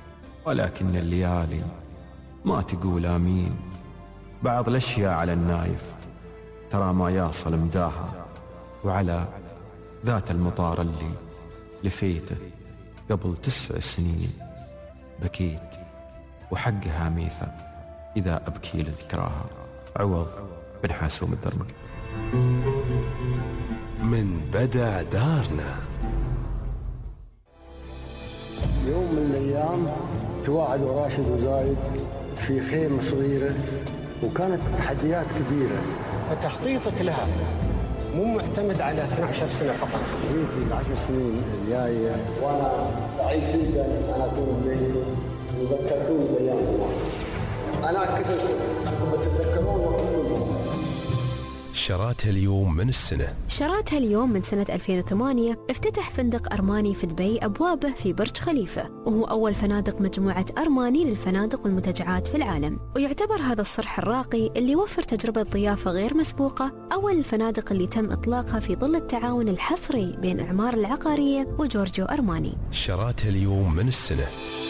ولكن الليالي ما تقول آمين، بعض الأشياء على النايف ترى ما يصل مداها، وعلى ذات المطار اللي لفيته قبل 9 سنين بكيت، وحقها ميثة إذا أبكي لذكراها. عوض بن حاسوم الدرمك. من بدع دارنا. يوم من الأيام تواعدوا راشد وزايد في خيمة صغيرة، وكانت تحديات كبيرة، فتخطيطك لها مو معتمد على 12 سنة فقط. بيتي ال10 سنين الجاية، وأنا سعيد جدا أن أكون بينكم، وذكرتوني بأيام زمان. أنا كنت تتذكرون وقتكم. شراتها اليوم من السنة. شراتها اليوم من سنة 2008 افتتح فندق أرماني في دبي أبوابه في برج خليفة، وهو أول فنادق مجموعة أرماني للفنادق والمنتجعات في العالم، ويعتبر هذا الصرح الراقي اللي يوفر تجربة ضيافة غير مسبوقة أول الفنادق اللي تم إطلاقها في ظل التعاون الحصري بين إعمار العقارية وجورجيو أرماني. شراتها اليوم من السنة.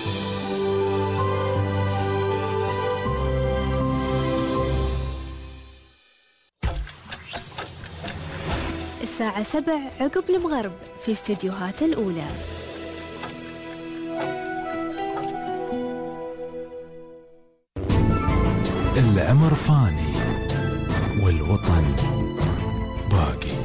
الساعة 7 عقب المغرب في استديوهات الأولى. الأمر فاني والوطن باقي.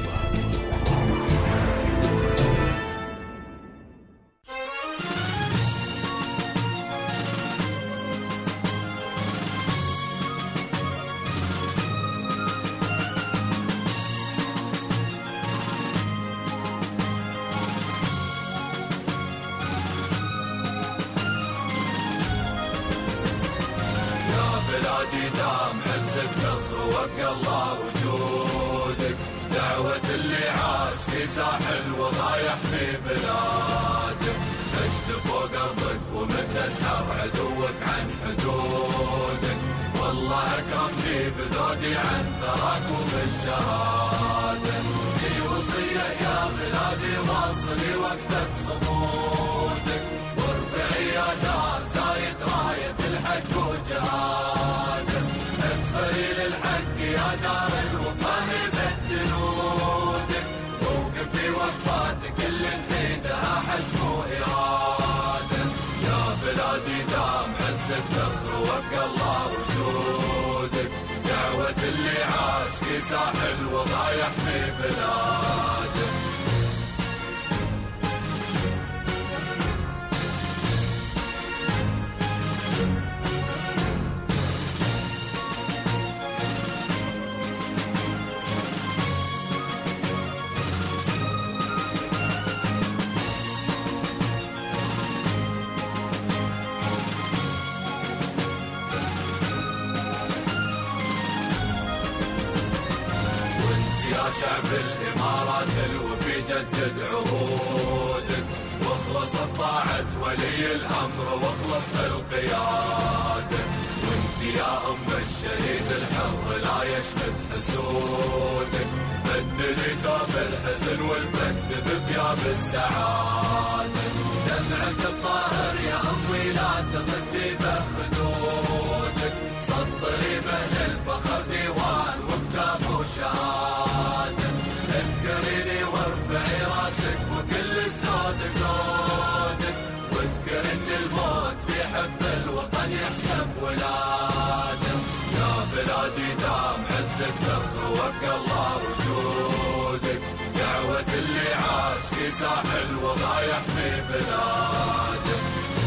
بلادي دام عزك فخر وابقى الله وجودك، دعوة اللي عاش في ساحل وضايح في بلادك، عشت فوق ارضك ومدت حر عدوك عن حدودك، والله اكرمني بذودي عن ثراك وبالشهادة، في وصية يا بلادي واصلي وقفة صمودك، وارفعي يا دار زايد راية الحق وجهادك، ادخلي للحق يا دار الوفا هبت جنودك، ووقفي وقفاتك اللي نحيدها حزم وإرادة، يا بلادي دام عزك فخر وابقى الله وجودك. ساحل وضايح في بلاده. شعب الإمارات الوفي جدد عهودك، واخلص في طاعة ولي الأمر واخلص بالقيادة. وانت يا أم الشهيد الحر لا يشمت حسودك، بدلي ثوب الحزن والفقد بثياب السعادة. دمعك الطاهر يا أمي لا تغذي بخدودك، سطري به الفخر ديوان وكتاب وشهادة. اذكريني وارفعي راسك وكل الزود زودك، واذكر ان الموت في حب الوطن يحسب ولاده. يا بلادي دام عزك فخر وابقى الله وجودك، دعوة اللي عاش في ساحل وضايح في بلاده.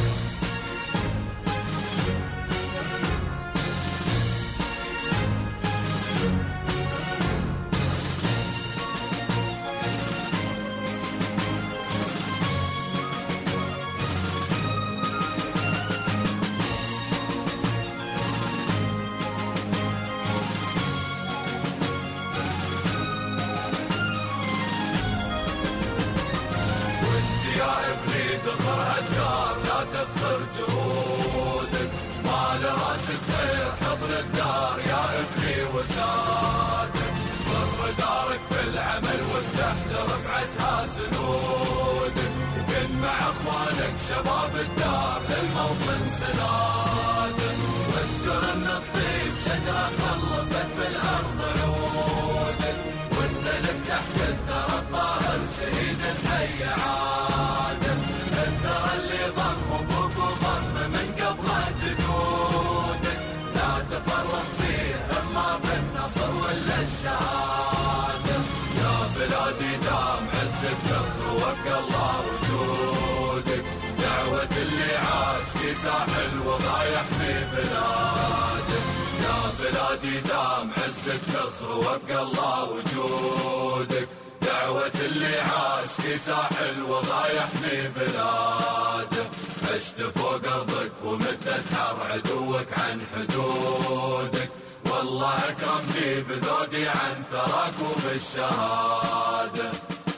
ذخر هالدار لا تذخر جهودك، ما لراسك خير حضن الدار يا ابني وسادك. مر دارك بالعمل وافتح لرفعتها زنودك، وكن مع اخوانك شباب الدار للموطن سنادك. واذكر ان الطيب شجرة خلفت في الارض عودك، وان لك تحت الثرى الطاهر شهيد حي عادك. الثرى اللي ضم ابوك وضم من قبل جدودك، لا تفرط فيه اما بالنصر ولا الشهاده. يا بلادي دام عزك فخر وابقى الله وجودك، دعوة اللي عاش في ساحل وضايح في بلاده. يا بلادي دام عزك فخر وابقى الله وجودك، دعوة اللي عاش في ساحل وضايح في بلاده. عشت فوق أرضك ومتت حر عدوك عن حدودك، والله أكرمني بذودي عن ثراك وبالشهادة.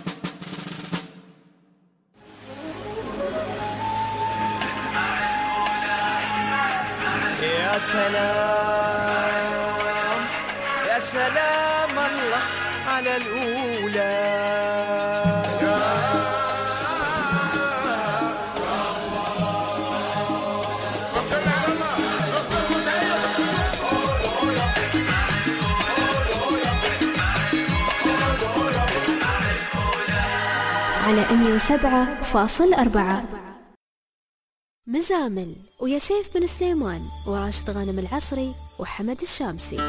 يا سلام يا سلام الله على الأولى. على 107.4 مزامل ويا سيف بن سليمان وراشد غانم العصري وحمد الشامسي.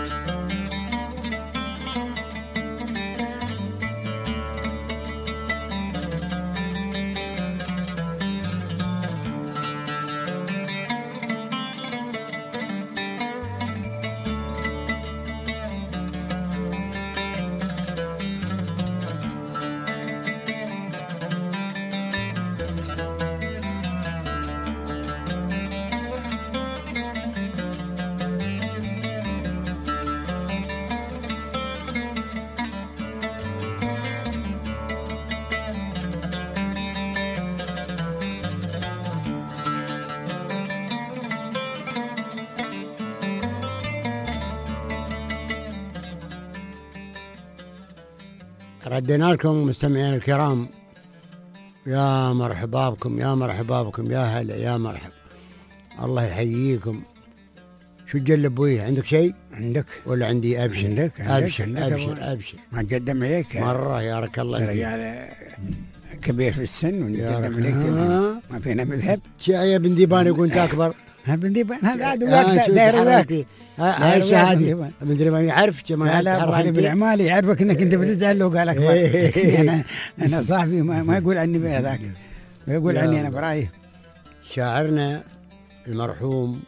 ردينا لكم مستمعين الكرام، يا مرحبا بكم يا مرحبا بكم يا هلا يا مرحبا، الله يحييكم. شو تجلبويه؟ عندك شيء؟ عندك ولا عندي؟ ابشر. عندك ابشر ابشر ابشر. ما نقدم عليك مره يارك الله فيك. رجال كبير في السن ونقدم عليك، ما فينا مذهب. يا بن ديبان يقول انت اكبر. هذا قاعد وياك داير وياك. هاي الشهادة مدري ما يعرف لا ابو علي بالاعمال يعرفك انك انت بتزعل له قالك انا صاحبي ما يقول عني بهذاك، يقول عني انا برايه. شاعرنا المرحوم.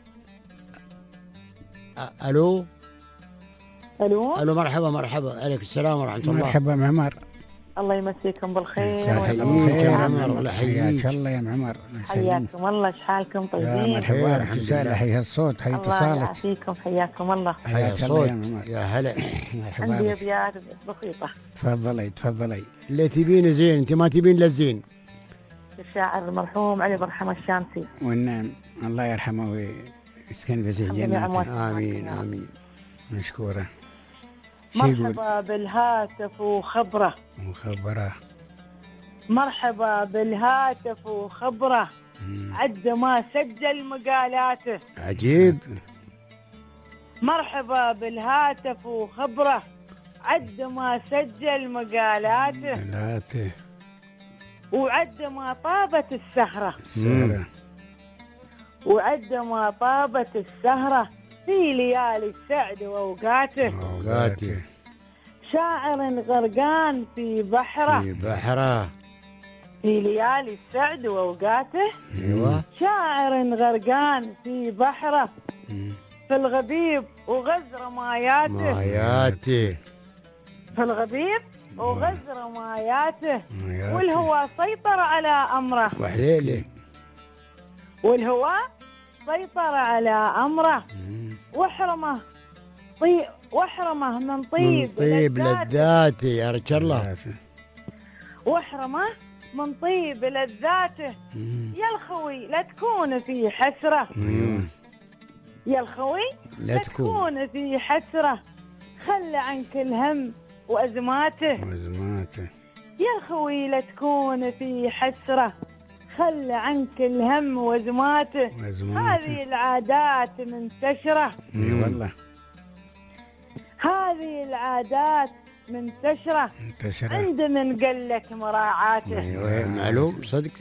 الو مرحبا عليك السلام ورحمه الله. مرحبا معمر، الله يمسيكم بالخير. الله حياك الله يا معمر. حياكم الله، شحالكم طيبين؟ يا مرحبا، رسالة حي الصوت حي اتصالك. الله يعافيكم، حياكم الله. حيا الصوت يا هلا. عندي ابيات بسيطة. تفضلي. اللي تبين زين، انت ما تبين للزين. الشاعر المرحوم علي برحمة الشامسي. والنعم، الله يرحمه ويسكن في جناته. آمين. مشكورة. مرحبا بالهاتف وخبره. مرحبا بالهاتف وخبره، عد ما سجل مقالاته. عجيب. مرحبا بالهاتف وخبره، عد ما سجل مقالاته. وعد ما طابت السهرة. وعد ما طابت السهرة في ليالي السعد وأوقاته. شاعر غرقان في بحره. في ليالي السعد وأوقاته. أيوة. شاعر غرقان في بحره، في الغبيب وغزر ماياته. في الغبيب وغزر ماياته. والهوى سيطر على أمره. والهوى سيطر على أمره. واحرمه من طيب لذاته يا رجال الله. واحرمه من طيب لذاته. يا الخوي لا تكون في حسرة. يا الخوي لا تكون في حسرة، خل عنك الهم وأزماته. يا الخوي لا تكون في حسرة، خل عنك الهم وأزماته. هذه العادات منتشرة. والله هذه العادات منتشرة عند من قال لك مراعاته. أيوة معلوم صدق.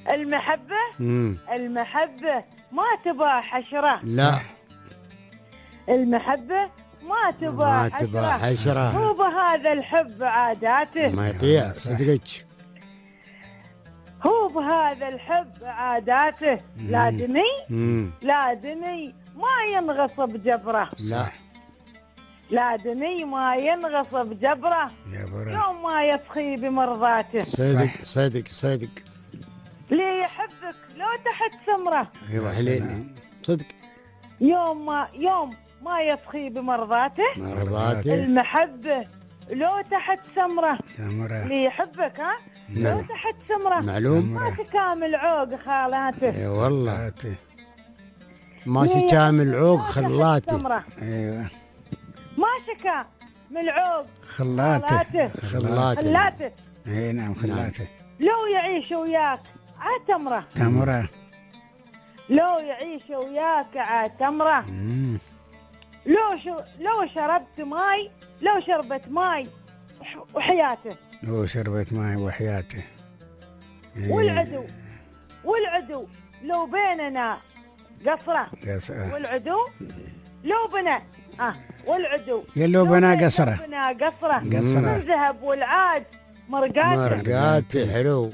المحبة ما تبى حشرة. لا، المحبة ما تبى حشرة. هو بهذا الحب عاداته. ما يطيع صدقك. هو بهذا الحب عاداته. لا دني ما ينغصب جبره. لا دني ما ينغصب جبره. يوم ما يسخي بمرضاته. صدق. ليه يحبك لو تحت سمره. ايوه حليل صدق. يوم ما يسخي بمرضاته. المحبة لو تحت سمره. ليه يحبك لو تحت سمره. معلوم. ما تكامل عوق خالاته. اي والله ما تكامل عوق خلاته. ايوه ما شكا من عوق خلاته. اي نعم خلاته. لو يعيش وياك عتمره. لو يعيش وياك عتمره. لو شربت ماي، لو شربت ماي وحياته. والعدو لو بيننا قصره. والعدو لو بنا والعدو لو بنا قصره. من ذهب والعاد مرقاته. حلو.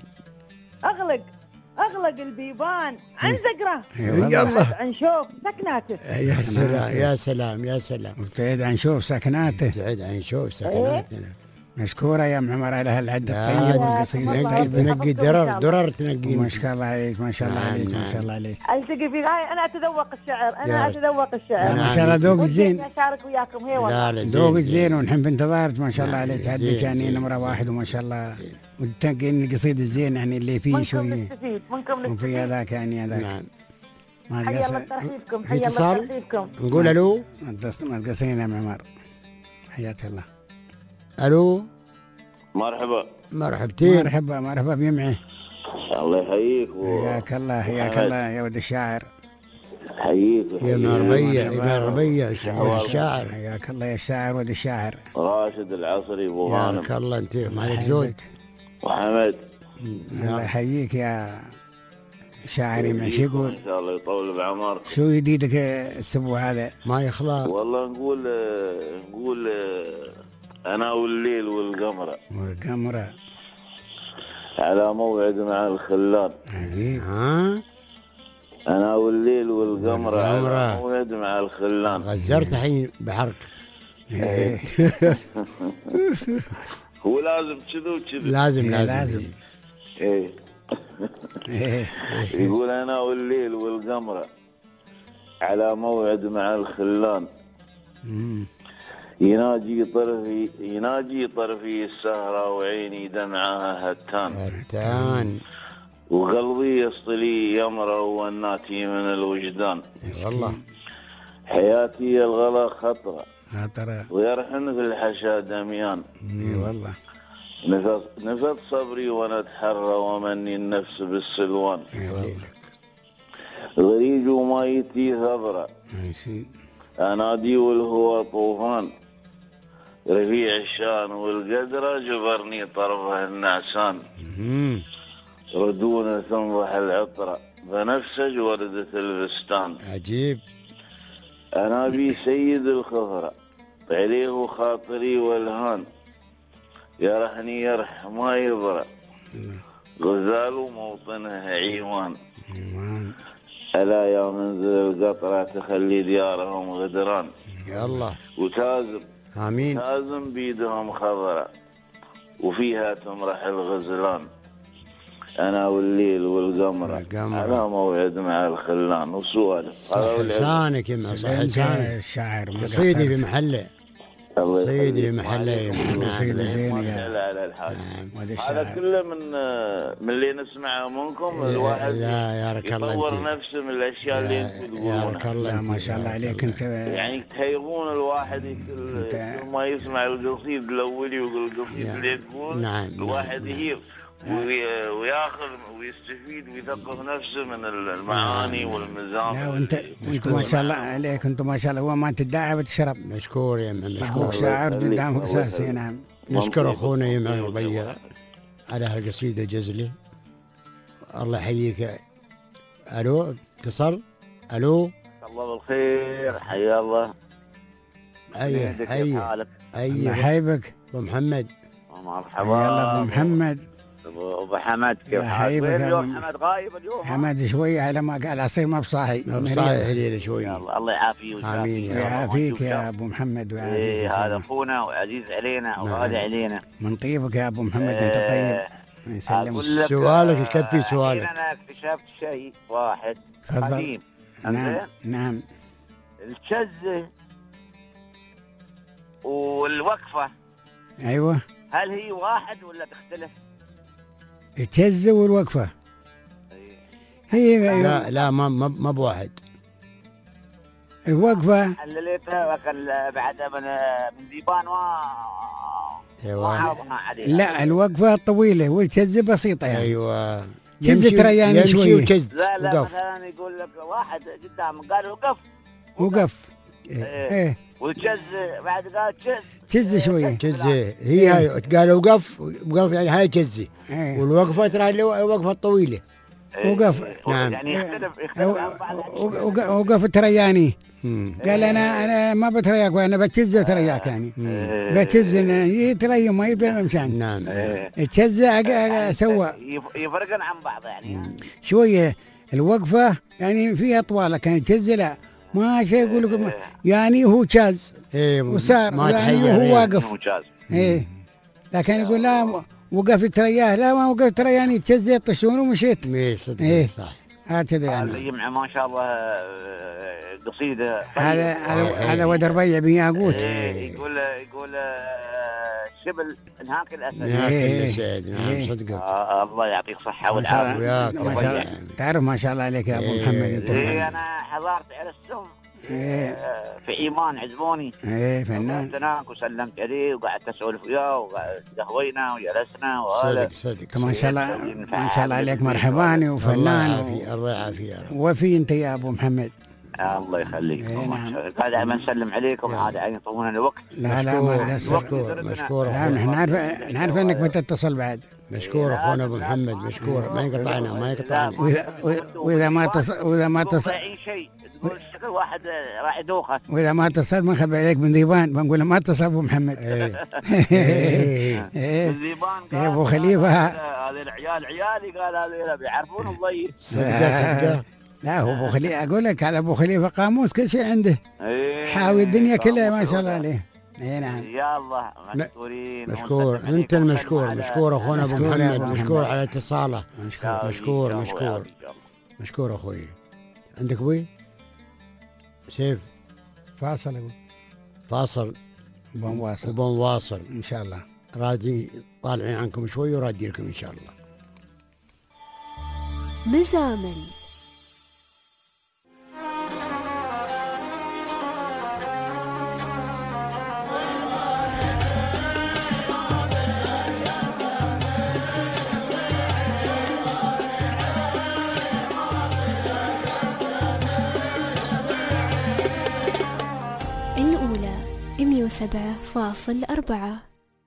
اغلق البيبان عن زقره. يلا عن شوف سكناته. يا سلام. ابتعد عن شوف سكناته. مشكورة يا معمر على هالعد الطيب والقصيدة. تنقي درر تنقي. ما شاء الله عليك. التقي في غاية. أنا أتذوق الشعر. ما شاء الله ذوق زين. أشارك وياكم هي والله. ذوق زين ونحن بانتظارك ما شاء الله عليك. تعدي كاني نمرة واحد وما شاء الله. وتنقي القصيدة الزين يعني اللي فيه شوية. منكم وفي هذاك يعني هذاك. حيا الله ترحيبكم. نقول ألو. ما تقصينا يا معمر. حياك الله. الو مرحبتين. مرحبا بيمعي. الله يحييك. حياك الله يا ولد الشاعر. حييك يا ابن ربيع الشاعر. حياك الله يا الشاعر ولد الشاعر. راشد العصري ابو غانم. حياك الله. انت مالك زوج. وحمد. الله يحييك شاعر يمعن شو يقول؟ ان شاء الله يطول بعمرك. شو جديدك الاسبوع هذا؟ ما يخلى. والله نقول انا والليل والقمره على موعد مع الخلان. ها انا والليل والقمره على موعد مع الخلان. غزرت الحين بحرك. هو لازم كذا وكذا. لازم ايه يقول انا والليل والقمره على موعد مع الخلان. يناجي طرفي السهرة وعيني دمعها هتان وقلبي يصطلي يمرة والناتي من الوجدان. والله حياتي الغلا خطرة ويرحن في الحشا دميان. والله نفذ صبري ونتحرى ومني النفس بالسلوان. غريج ومايتي ثبرة أنادي والهوى طوفان. رفيع الشان والقدرة جبرني طرفه النعسان. ردون تنضح العطرة فنفسج وردة البستان. عجيب. أنا بي سيد الخضرة عليه خاطري والهان. يرحني يرح ما يبرأ غزال موطنه عيوان. ألا يا منزل القطرة تخلي ديارهم غدران. يا الله وتازم آمين. تازم بيدهم خضرة وفيها تمرح الغزلان. أنا والليل والقمرة على موعد مع الخلان. وسؤال صح لسانك يا صح لسانك. الشاعر قصيدي في محله. قصيدي في محله. قصيدي زين على الحاج. هذا كله من اللي نسمعه منكم. الواحد يطور نفسه من الاشياء اللي انتم تقولونها. ما شاء الله عليك انت. يعني تهيبون الواحد كل ما يسمع القصيد الاولي ويقول القصيد اللي تقول. الواحد يهيب وياخذ ويستفيد ويثقف نفسه من المعاني والمزامر. لا وانت ما شاء الله عليك. انتم ما شاء الله هو ما تدعى بتشرب. مشكور يا من مشكور. شاعر قدامك اساسي. نعم نشكر اخونا يمن ربيع على هالقصيده جزله. الله يحييك. الو اتصل. الو الله بالخير. حيا الله. اي حيبك ابو محمد. مرحبا. يلا ابو محمد. ابو حمد كيف حالك؟ اليوم حمد غايب اليوم. حمد شوي على ما قال عصير ما بصاحي. هليل شوي. الله يعافيه امين. يعافيك يا ابو محمد ويعافيك. هذا اخونا وعزيز علينا وغالي علينا. من طيبك يا ابو محمد. انت طيب. يسلم. سؤالك يكفي سؤالك. انا اكتشفت شيء واحد قديم. نعم. الشزة والوقفة. ايوه. هل هي واحد ولا تختلف؟ الشزة والوقفة هي لا ما بواحد. الوقفة حللتها بعدها من ديبان لا الوقفة الطويلة والشزة بسيطة يعني. ايوه شزة ترى يعني شوية. لا مثلا يقول لك واحد قدام قال وقف. ايه والشز بعد قال شز شوية. شزة هي هاي قال وقف يعني هاي شزة. والوقفة ترى الوقفة الطويلة. وقف. نعم. يعني يختلف عن بعض. وقف ترياني. قال انا ما بترياك وانا بتشز ترياك يعني. بتشز يتريا ما يبقى مشان. نعم. الشز سوى يفرقن عن بعض يعني. شوية. الوقفة يعني فيها طوالة. كان الشز لا ما شيء يقول لكم يعني هو شاز. وصار يعني هو واقف. ايه لكن يقول لا وقف ترياه. لا ما وقف ترياه يعني تشز يطشون ومشيت. ايه صح. هكذا يعني. يجمع ما شاء الله قصيدة. هذا ود ربيع بن ياقوت. يقول شبل انهاك الاسد. نعم صدقك. الله يعطيك صحة والعافية. ما شاء الله. تعرف ما شاء الله عليك يا ابو محمد. انا حضرت على السم في ايمان عزبوني. فنان. هناك وسلمت عليه وقعدت اسولف وياه وقهوينا وجلسنا صدق. ما شاء الله ما شاء الله عليك. مرحباني وفنان. الله يعافيه. وفي انت يا ابو محمد. الله يخليك. هذا ما نسلم عليكم. هذا عين يطولون الوقت. لا ما مشكور. لا نحن نعرف انك بتتصل بعد. مشكور اخونا ابو محمد، مشكور، ما يقطعنا ما يقطعنا. واذا ما اتصل اي شيء تقول الشكل واحد راح يدوخه، واذا ما اتصل ما نخبي عليك من ذيبان، بنقول ما اتصل ابو محمد. ذيبان يا ابو خليفه هذه العيال عيالي، قال هذول بيعرفون الضيف. صدقه لا هو ابو خليفه، اقول لك هذا ابو خليفه قاموس كل شيء عنده، حاوي الدنيا كلها ما شاء الله عليه. اي نعم يا الله مشكورين. مشكور انت المشكور، مشكور اخونا ابو محمد، مشكور على اتصاله. مشكور اخوي. عندك ابوي سيف فاصل، اقول فاصل وبنواصل ان شاء الله. راضي طالعين عنكم شوي ورادي لكم ان شاء الله. مزامل الأولى 107.4.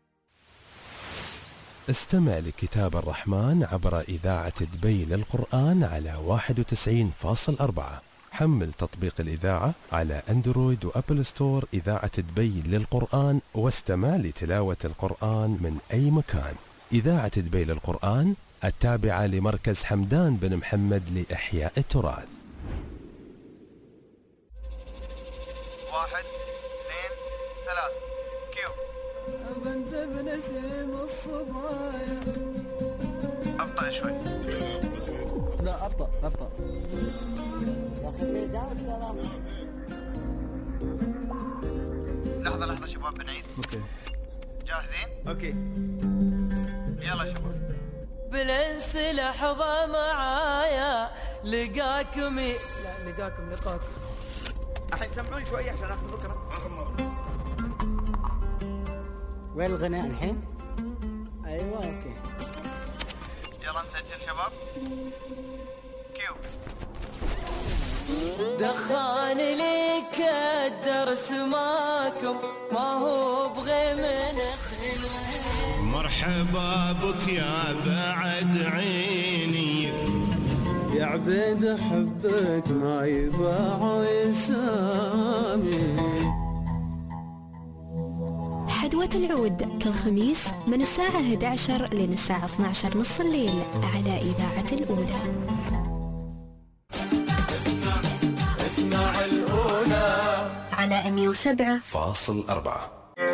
استمع لكتاب الرحمن عبر إذاعة دبي للقرآن على 91.4. حمل تطبيق الإذاعة على أندرويد وأبل ستور إذاعة دبي للقرآن، واستمع لتلاوة القرآن من أي مكان. إذاعة دبي للقرآن التابعة لمركز حمدان بن محمد لإحياء التراث. 1 2 3 كيو. بنت بنسيم الصبايا. ابطأ شوي. لا ابطأ. لحظة شباب بنعيد. اوكي جاهزين؟ اوكي يلا شباب. بالانس لحظة معايا لقاكم الحين سمعوني شوي عشان اخذ فكرة. اخر مرة. وين الغناء الحين؟ ايوه اوكي. يلا نسجل شباب. كيو. دخان لك الدرس ماكم ما هو بغي من خلوه. مرحبا بك يا بعد عيني يا عبيد احبك ما يباع يسامي. حدوة العود كل خميس من الساعة 11 لين الساعة 12 نص الليل على إذاعة الأولى. اسمع الأولى على 107.4.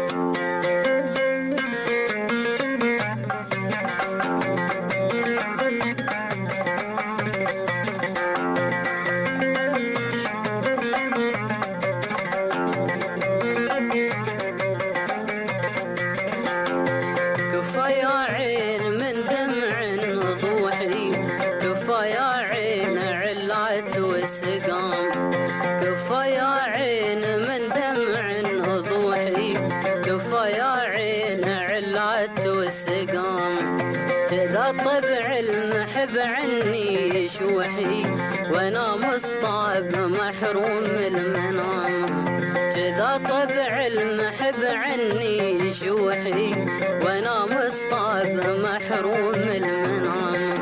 طبع المحب عني شوحي وانا مصطاب محروم المنام. كذا طبع المحب عني شوحي وانا مصطاب محروم المنام.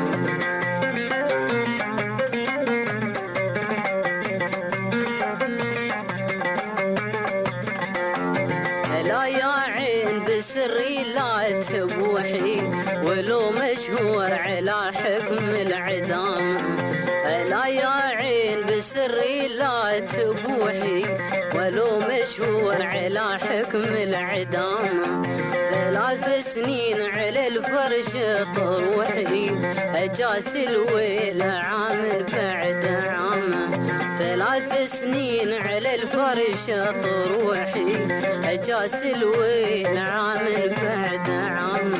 لا يا عين بسري لا تبوحي ولو مشهور على حكم العدام. لا يا عين بسري لا تبوحي ولو مشهور على حكم العدام. 3 سنين على الفرش طروحي اجاس الويل عامل بعد عام. 3 سنين على الفرش طروحي اجاس الويل عامل بعد عام.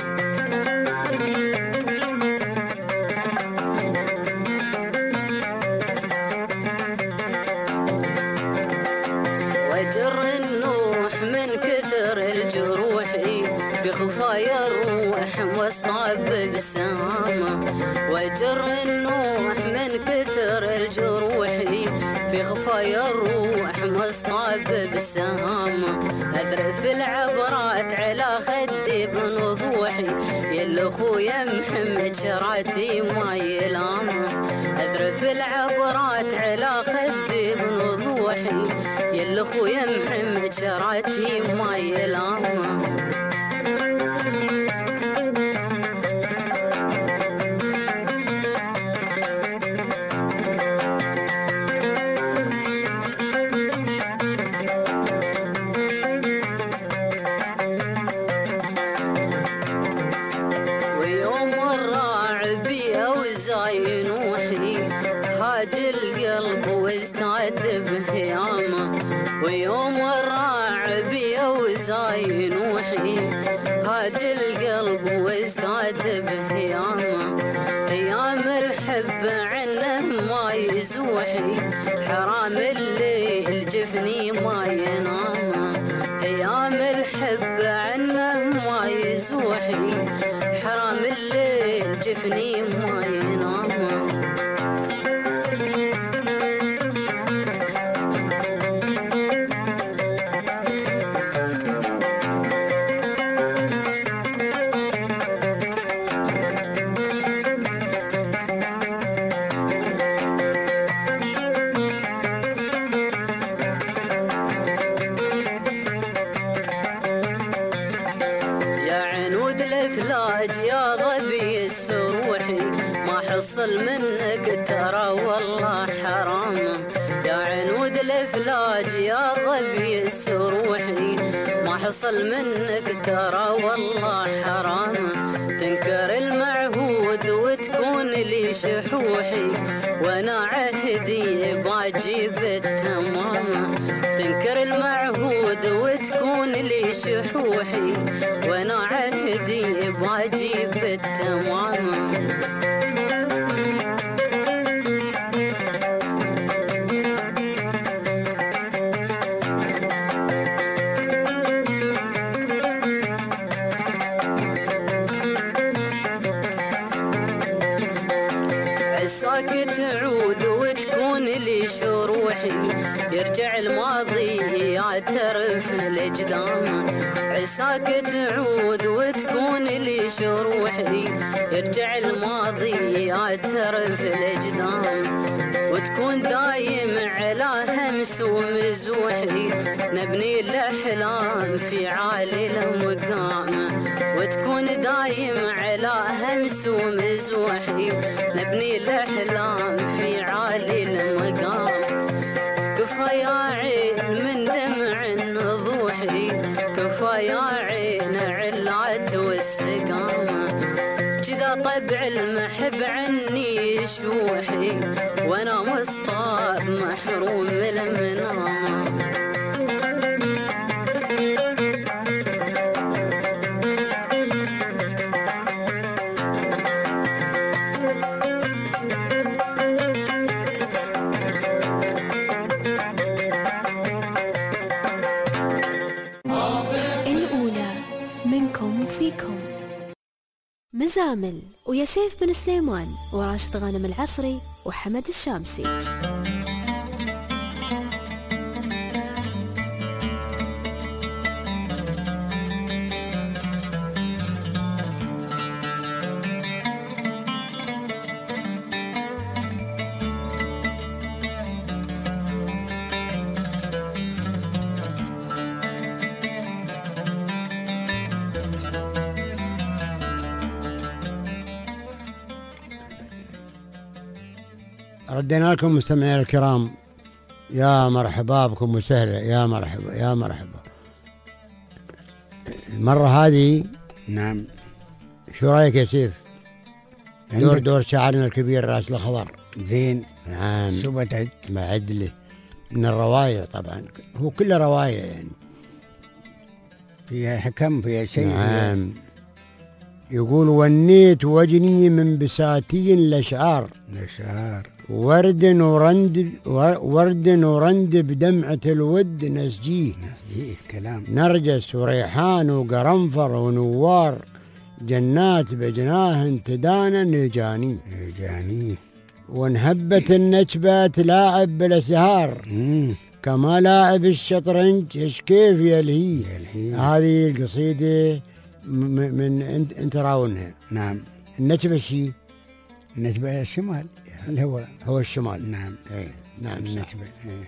بخفايا الروح واصطاب بالسهامة. وجر النوح من كثر الجروح بخفايا الروح واصطاب بالسهامة. اذرف العبرات على خدي بنضوحي الاخويا محمد شراتي ما يلامه اذرف العبرات على خدي بنضوحي يا الاخويا محمد شراتي ما يلامه ويوم الراع بي وزاين وحي هاج القلب وازداد بهيامه ايام الحب عنه ما يزوحي حرام اللي الجفني ما ينام ايام الحب عنه ما يزوحي حرام اللي الجفني ما ينام منك ترى والله حرام يا عنود الافلاج يا ظبي السروحي ما حصل منك ترى والله حرام تنكر المعهود وتكون لي شحوحي وانا عهدي باجيب التمام تنكر المعهود وتكون لي شحوحي وانا عهدي باجيب التمام تعود وتكون لي شروحي يرجع الماضي يعترف الأجدام عساك تعود وتكون لي شروحي يرجع الماضي يعترف الأجدام وتكون دايم على همس ومزوحي نبني الأحلام في عالي المقام وتكون دايم على همس ومزوحي نبني الأحلام في عالي المقام كفى يا عين من دمع نضوحي كفى يا عين علات والسقامة كذا طبع المحب عني يشوحي وانا مصطاب محروم من المنام مزامل ويا سيف بن سليمان وراشد غانم العصري وحمد الشامسي. ردينا لكم مستمعينا الكرام، يا مرحبا بكم وسهلا، يا مرحبا يا مرحبا. المرة هذه نعم، شو رايك يا سيف؟ دور شاعرنا الكبير راشد الخضر. زين. نعم. شو بتعد؟ بعد لي من الرواية، طبعا هو كله رواية يعني فيها حكم فيها شيء. نعم. يقول ونيت وجني من بساتين الأشعار ورد ورند بدمعة الود نسجيه كلام نرجس وريحان وقرنفر ونوار جنات بجناه تدانا الجاني ونهبت النجبة تلاعب بالأسهار كما لاعب الشطرنج ايش كيف يلهي. هذه القصيدة من انت راونها. نعم. النجبة شي؟ النجبة الشمال اللي هو الشمال. نعم. نعم النجبة.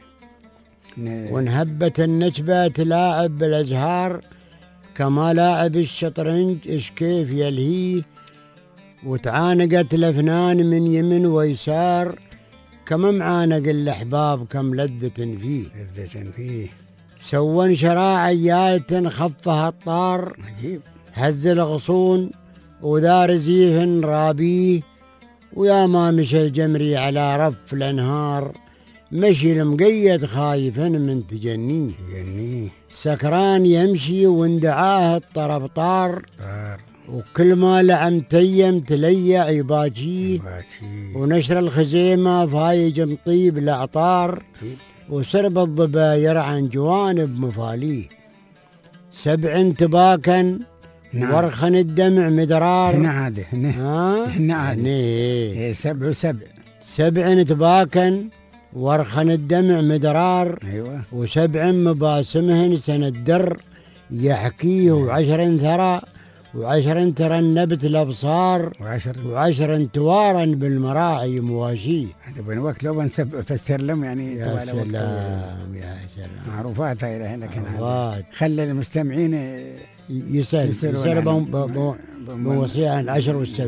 وانهبت النجبة تلاعب بالأزهار كما لاعب الشطرنج إيش كيف يلهيه، وتعانقت الأفنان من يمن ويسار كما معانق الأحباب كم لذة فيه. سون شراع عيالة خفها الطار، عجيب. هز الغصون وذا رزيف رابيه، ويا ما مشى الجمري على رف الأنهار، مشي المقيد خايفا من تجنيه. سكران يمشي واندعاه الطرب طار، وكل ما لعم تيم تليع يباجيه، ونشر الخزيمة فايج مطيب الأعطار، وسرب الضباير عن جوانب مفاليه. 7 تباكا ورخن الدمع مدرار. هنا عادي 7 تباكا ورخن الدمع مدرار. أيوة. و7 مباسمهن سندر يحكيه، و10 ثرى و10 ترنبت الأبصار، و10 توارا بالمراعي مواشيه. هذا بين وقت لو بنفسر لهم يعني. يا سلام يا سلام، معروفات هاي لهنا. خلي المستمعين يسأل بوصية عن 10 و7.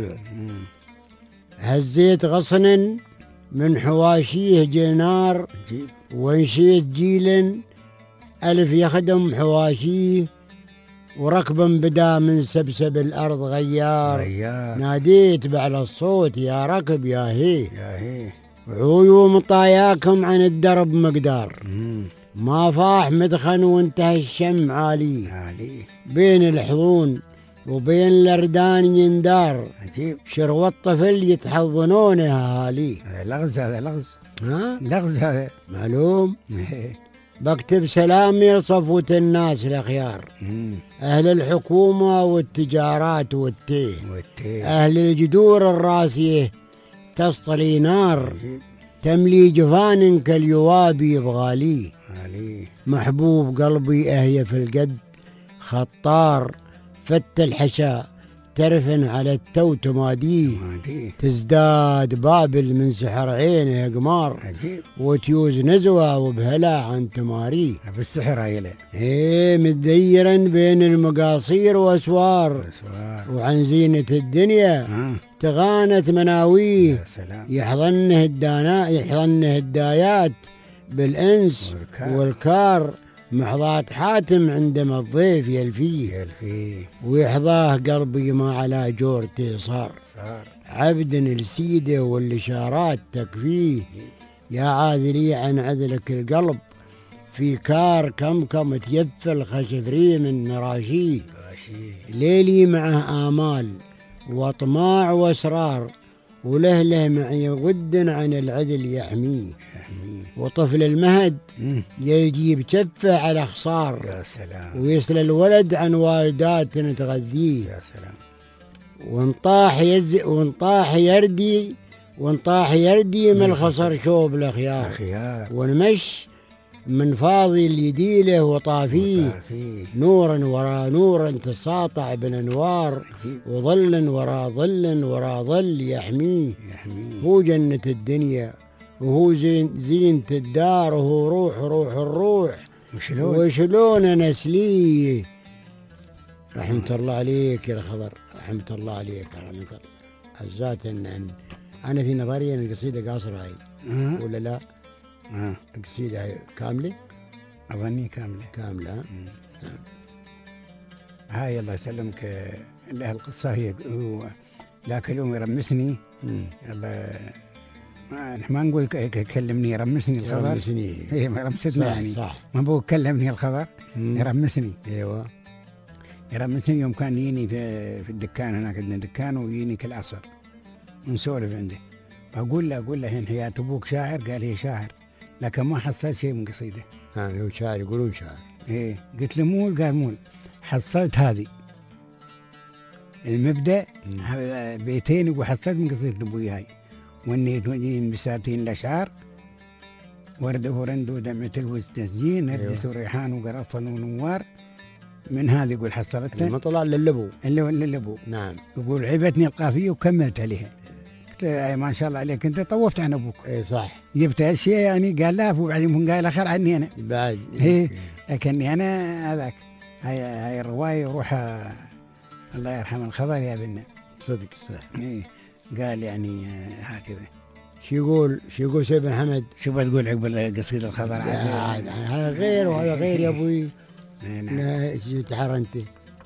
هزيت غصن من حواشيه جنار، وانشيت جيل 1000 يخدم حواشيه، وركبا بدا من سبسب الأرض غيار. ناديت بعلى الصوت يا ركب يا هي، عيوم طاياكم عن الدرب مقدار. ما فاح مدخن وانتهى الشم عالي، بين الحضون وبين الأردان يندار. عجيب. شروى الطفل يتحضنونه أهاليه. لغز هذا لغز هذا معلوم. بكتب سلامي لصفوة الناس الأخيار، أهل الحكومة والتجارات والتيه، أهل الجذور الراسية تسطلي نار، تملي جفان كاليوابي بغالي. محبوب قلبي أهي في القد خطار، فت الحشا ترفن على التو تماديه، تزداد بابل من سحر عينه قمار، وتيوز نزوة وبهلا عن تماريه. بالسحر عيله متديرا بين المقاصير وأسوار، وعن زينة الدنيا تغانت مناويه. يحضنه الدايات بالأنس والكار، محضات حاتم عندما الضيف يلفيه. ويحظاه قلبي ما على جورتي صار، عبد السيدة والإشارات تكفيه. يا عاذلي عن عذلك القلب في كار كم تيفل خشفري من نراشيه. ليلي معه آمال واطماع واسرار، ولهله معي ود عن العدل يحميه. وطفل المهد يجيب كفه على خصار، يا سلام. ويسل الولد عن والدات تغذيه. يا سلام. وانطاح يردي من الخصر شوب الأخيار، ونمش من فاضي اليديله وطافيه. نورا ورا نورا تساطع بالانوار، وظل ورا ظل ورا ظل يحميه. هو جنة الدنيا وهو زينة الدار، وهو روح الروح وشلون نسليه. رحمة الله عليك يا الخضر، رحمة الله عليك رحمة الله. الذات ان انا في نظري ان القصيدة قاصرة هاي ولا لا؟ القصيدة كاملة؟ أظني كاملة. هاي الله يسلمك. لها القصة هي ذاك اليوم يرمسني. الله ما نقول كلمني، يرمسني الخضر. هي رمستني يعني. صح. ما بقول كلمني الخضر، يرمسني. ايوه. يرمسني يوم كان يجيني في الدكان، هناك عندنا دكان، ويجيني كل عصر ونسولف عنده. فأقول له هنا حياة أبوك شاعر؟ قال هي شاعر، لكن ما حصلت شيء من قصيدة. هو شاعر، يقولون شاعر. قلت له مول؟ قال مول. حصلت هذه المبدأ بيتين، وحصلت من قصيدة أبوي هاي. ونيت وجهي بساتين الأشعار، ورده رند ودمعة الوز تسجين، نرجس وريحان وقرفن ونوار، من هذا يقول حصلتها المطلع للبو اللبو. نعم. يقول عيبتني القافية وكملت عليها. قلت له ما شاء الله عليك أنت طوفت عن أبوك. إيه صح. جبت هالشيء يعني قال لا وبعدين قال آخر عني أنا. بعد. إيه لكني أنا هذاك هاي الرواية وروح الله يرحم الخضر يا بنا. صدق صح. إيه قال يعني هكذا. شو يقول سيد بن حمد؟ شو بتقول عقب القصيدة الخضر؟ هذا غير وهذا غير يا ابوي. لا تحر انت.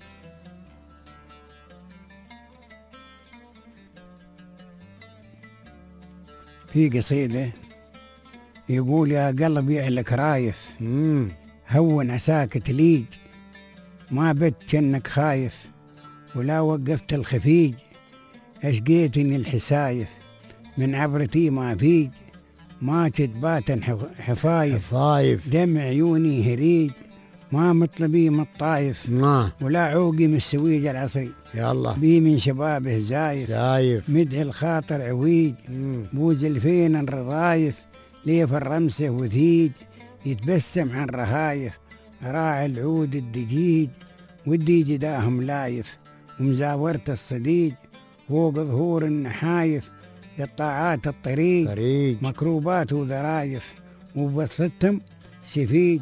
في قصيدة يقول يا قلب يعلك رايف هون عساك تليج ما بت جنك خايف ولا وقفت الخفيج أشقيتني الحسايف من عبرتي ما فيج ما تتباتن حفايف دمع عيوني هريج ما مطلبي من الطايف ولا عوقي من السويج العصري يا الله بي من شبابه زايف مدعي الخاطر عويج بوز الفين الرضايف ليف الرمسه وثيج يتبسم عن رهايف راعي العود الدجيج ودي جداهم لايف ومزاورت الصديج فوق ظهور النحايف قطاعات الطريق مكروبات وذرايف وبسطتهم سفيج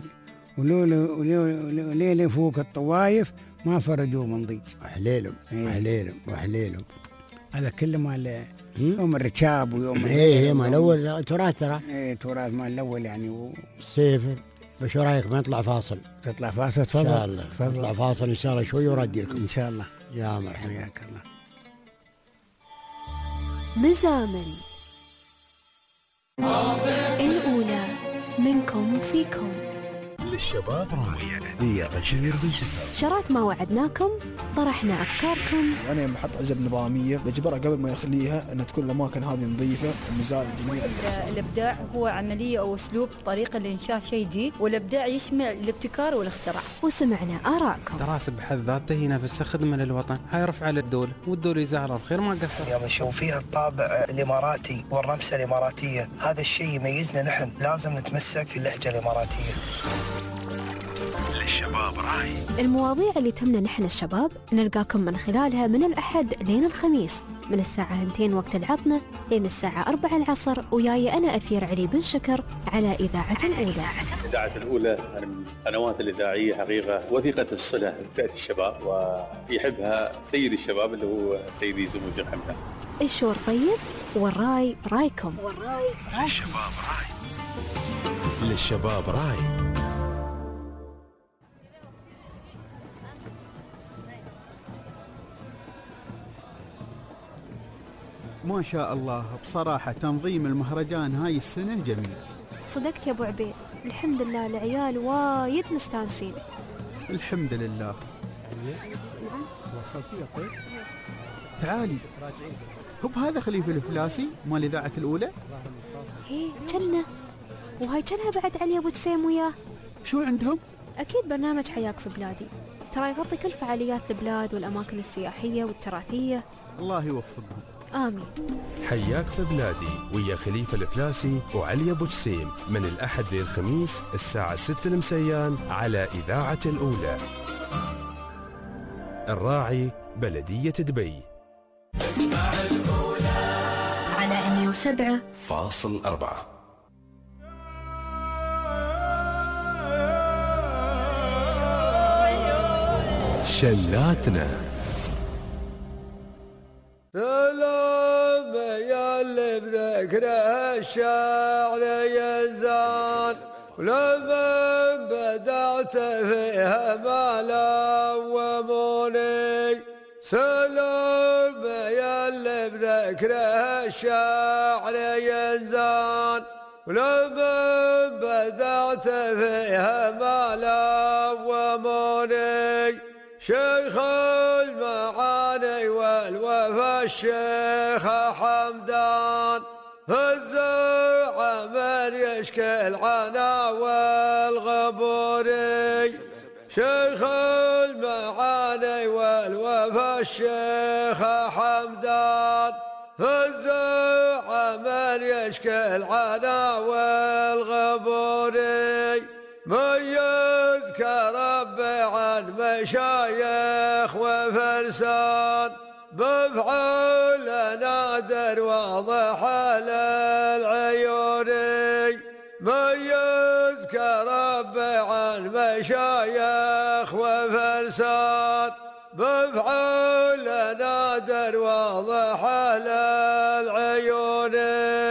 وليلة فوق الطوايف ما فرجوا من ضيج. وحليلهم هذا كله مال يوم الركاب ويوم ايه مال الاول تراث ترى. ايه تراث مال الاول يعني السيفر. وش رايك بنطلع فاصل؟ تطلع فاصل تفضل. ان شاء الله نطلع فاصل ان شاء الله شوي وردي لكم ان شاء الله. يا مرحبا. حياك الله. مزامل الأولى منكم وفيكم للشباب راي هي غشير بشفا. شرات ما وعدناكم طرحنا أفكاركم. أنا لما أحط عزب نظامية بجبرها قبل ما يخليها أن تكون الأماكن هذه نظيفة ومزال جميع الإبداع هو عملية أو أسلوب طريقة لإنشاء شيء جديد والإبداع يشمل الابتكار والاختراع. وسمعنا آراءكم. دراسة بحد ذاته هي نفسها خدمة للوطن هاي رفعة للدولة والدولة يزاهر الخير ما قصر. اليوم نشوف فيها الطابع الإماراتي والرمسة الإماراتية هذا الشيء يميزنا نحن لازم نتمسك في اللهجة الإماراتية. للشباب راي المواضيع اللي تهمنا نحن الشباب نلقاكم من خلالها من الأحد لين الخميس من الساعة 2 وقت العطنة لين الساعة 4 العصر وياي أنا أثير علي بن شكر على إذاعة الأولى. إذاعة الأولى من القنوات الإذاعية حقيقة وثيقة الصلة بفئة الشباب ويحبها سيد الشباب اللي هو سيدي سمو الشيخ حمدان. الشور طيب والراي رايكم. للشباب راي. للشباب راي. ما شاء الله بصراحة تنظيم المهرجان هاي السنة جميل. صدقت يا أبو عبيد الحمد لله العيال وايد مستانسين. الحمد لله. وصلتي يا طيب؟ تعالي هو هذا خليفة الفلاسي مال إذاعة الأولى؟ هي جنة وهاي جنها بعد علي أبو تسيم وياه. شو عندهم؟ أكيد برنامج حياك في بلادي ترى يغطي كل فعاليات البلاد والأماكن السياحية والتراثية. الله يوفقهم. آمين. حياك في بلادي ويا خليفة الفلاسي وعلي أبو جسيم من الأحد للخميس الساعة 6 المسيان على إذاعة الأولى. الراعي بلدية دبي. اسمع الأولى على 107.4. شلاتنا. سلام يا اللي بذكره الشعر يزان ولما بدأت فيها ما لوموني. سلام يا اللي بذكره الشعر يزان ولما بدأت فيها ما لوموني. شيخ المعاني والوفا الشيخ حمدان الزرع من يشكي العنا والغبوري. شيخ المعاني والوفا الشيخ حمدان الزرع من يشكي العنا والغبوري. ميزك ربي عن عن مشايخ وفرسان بفعل نادر واضح للعيون ميزك ربي عن مشايخ وفرسان بفعل نادر واضح للعيون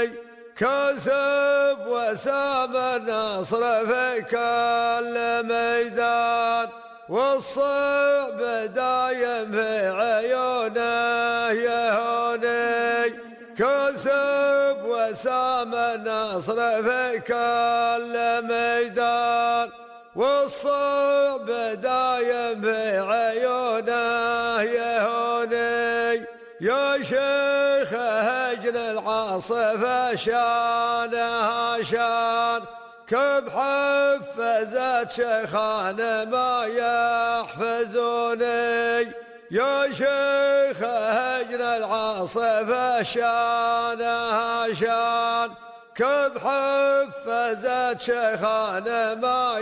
كسب وسام النصر في كل ميدان والصعب دايم في عيونه يهوني كسب وسام النصر في كل ميدان والصعب دايم في عيونه يهوني يا شيخ هجن العاصفة شانها شان كم حفزت شيخان ما يحفزوني يا شيخ هجن العاصفة شانها شان كم حفزت شيخان ما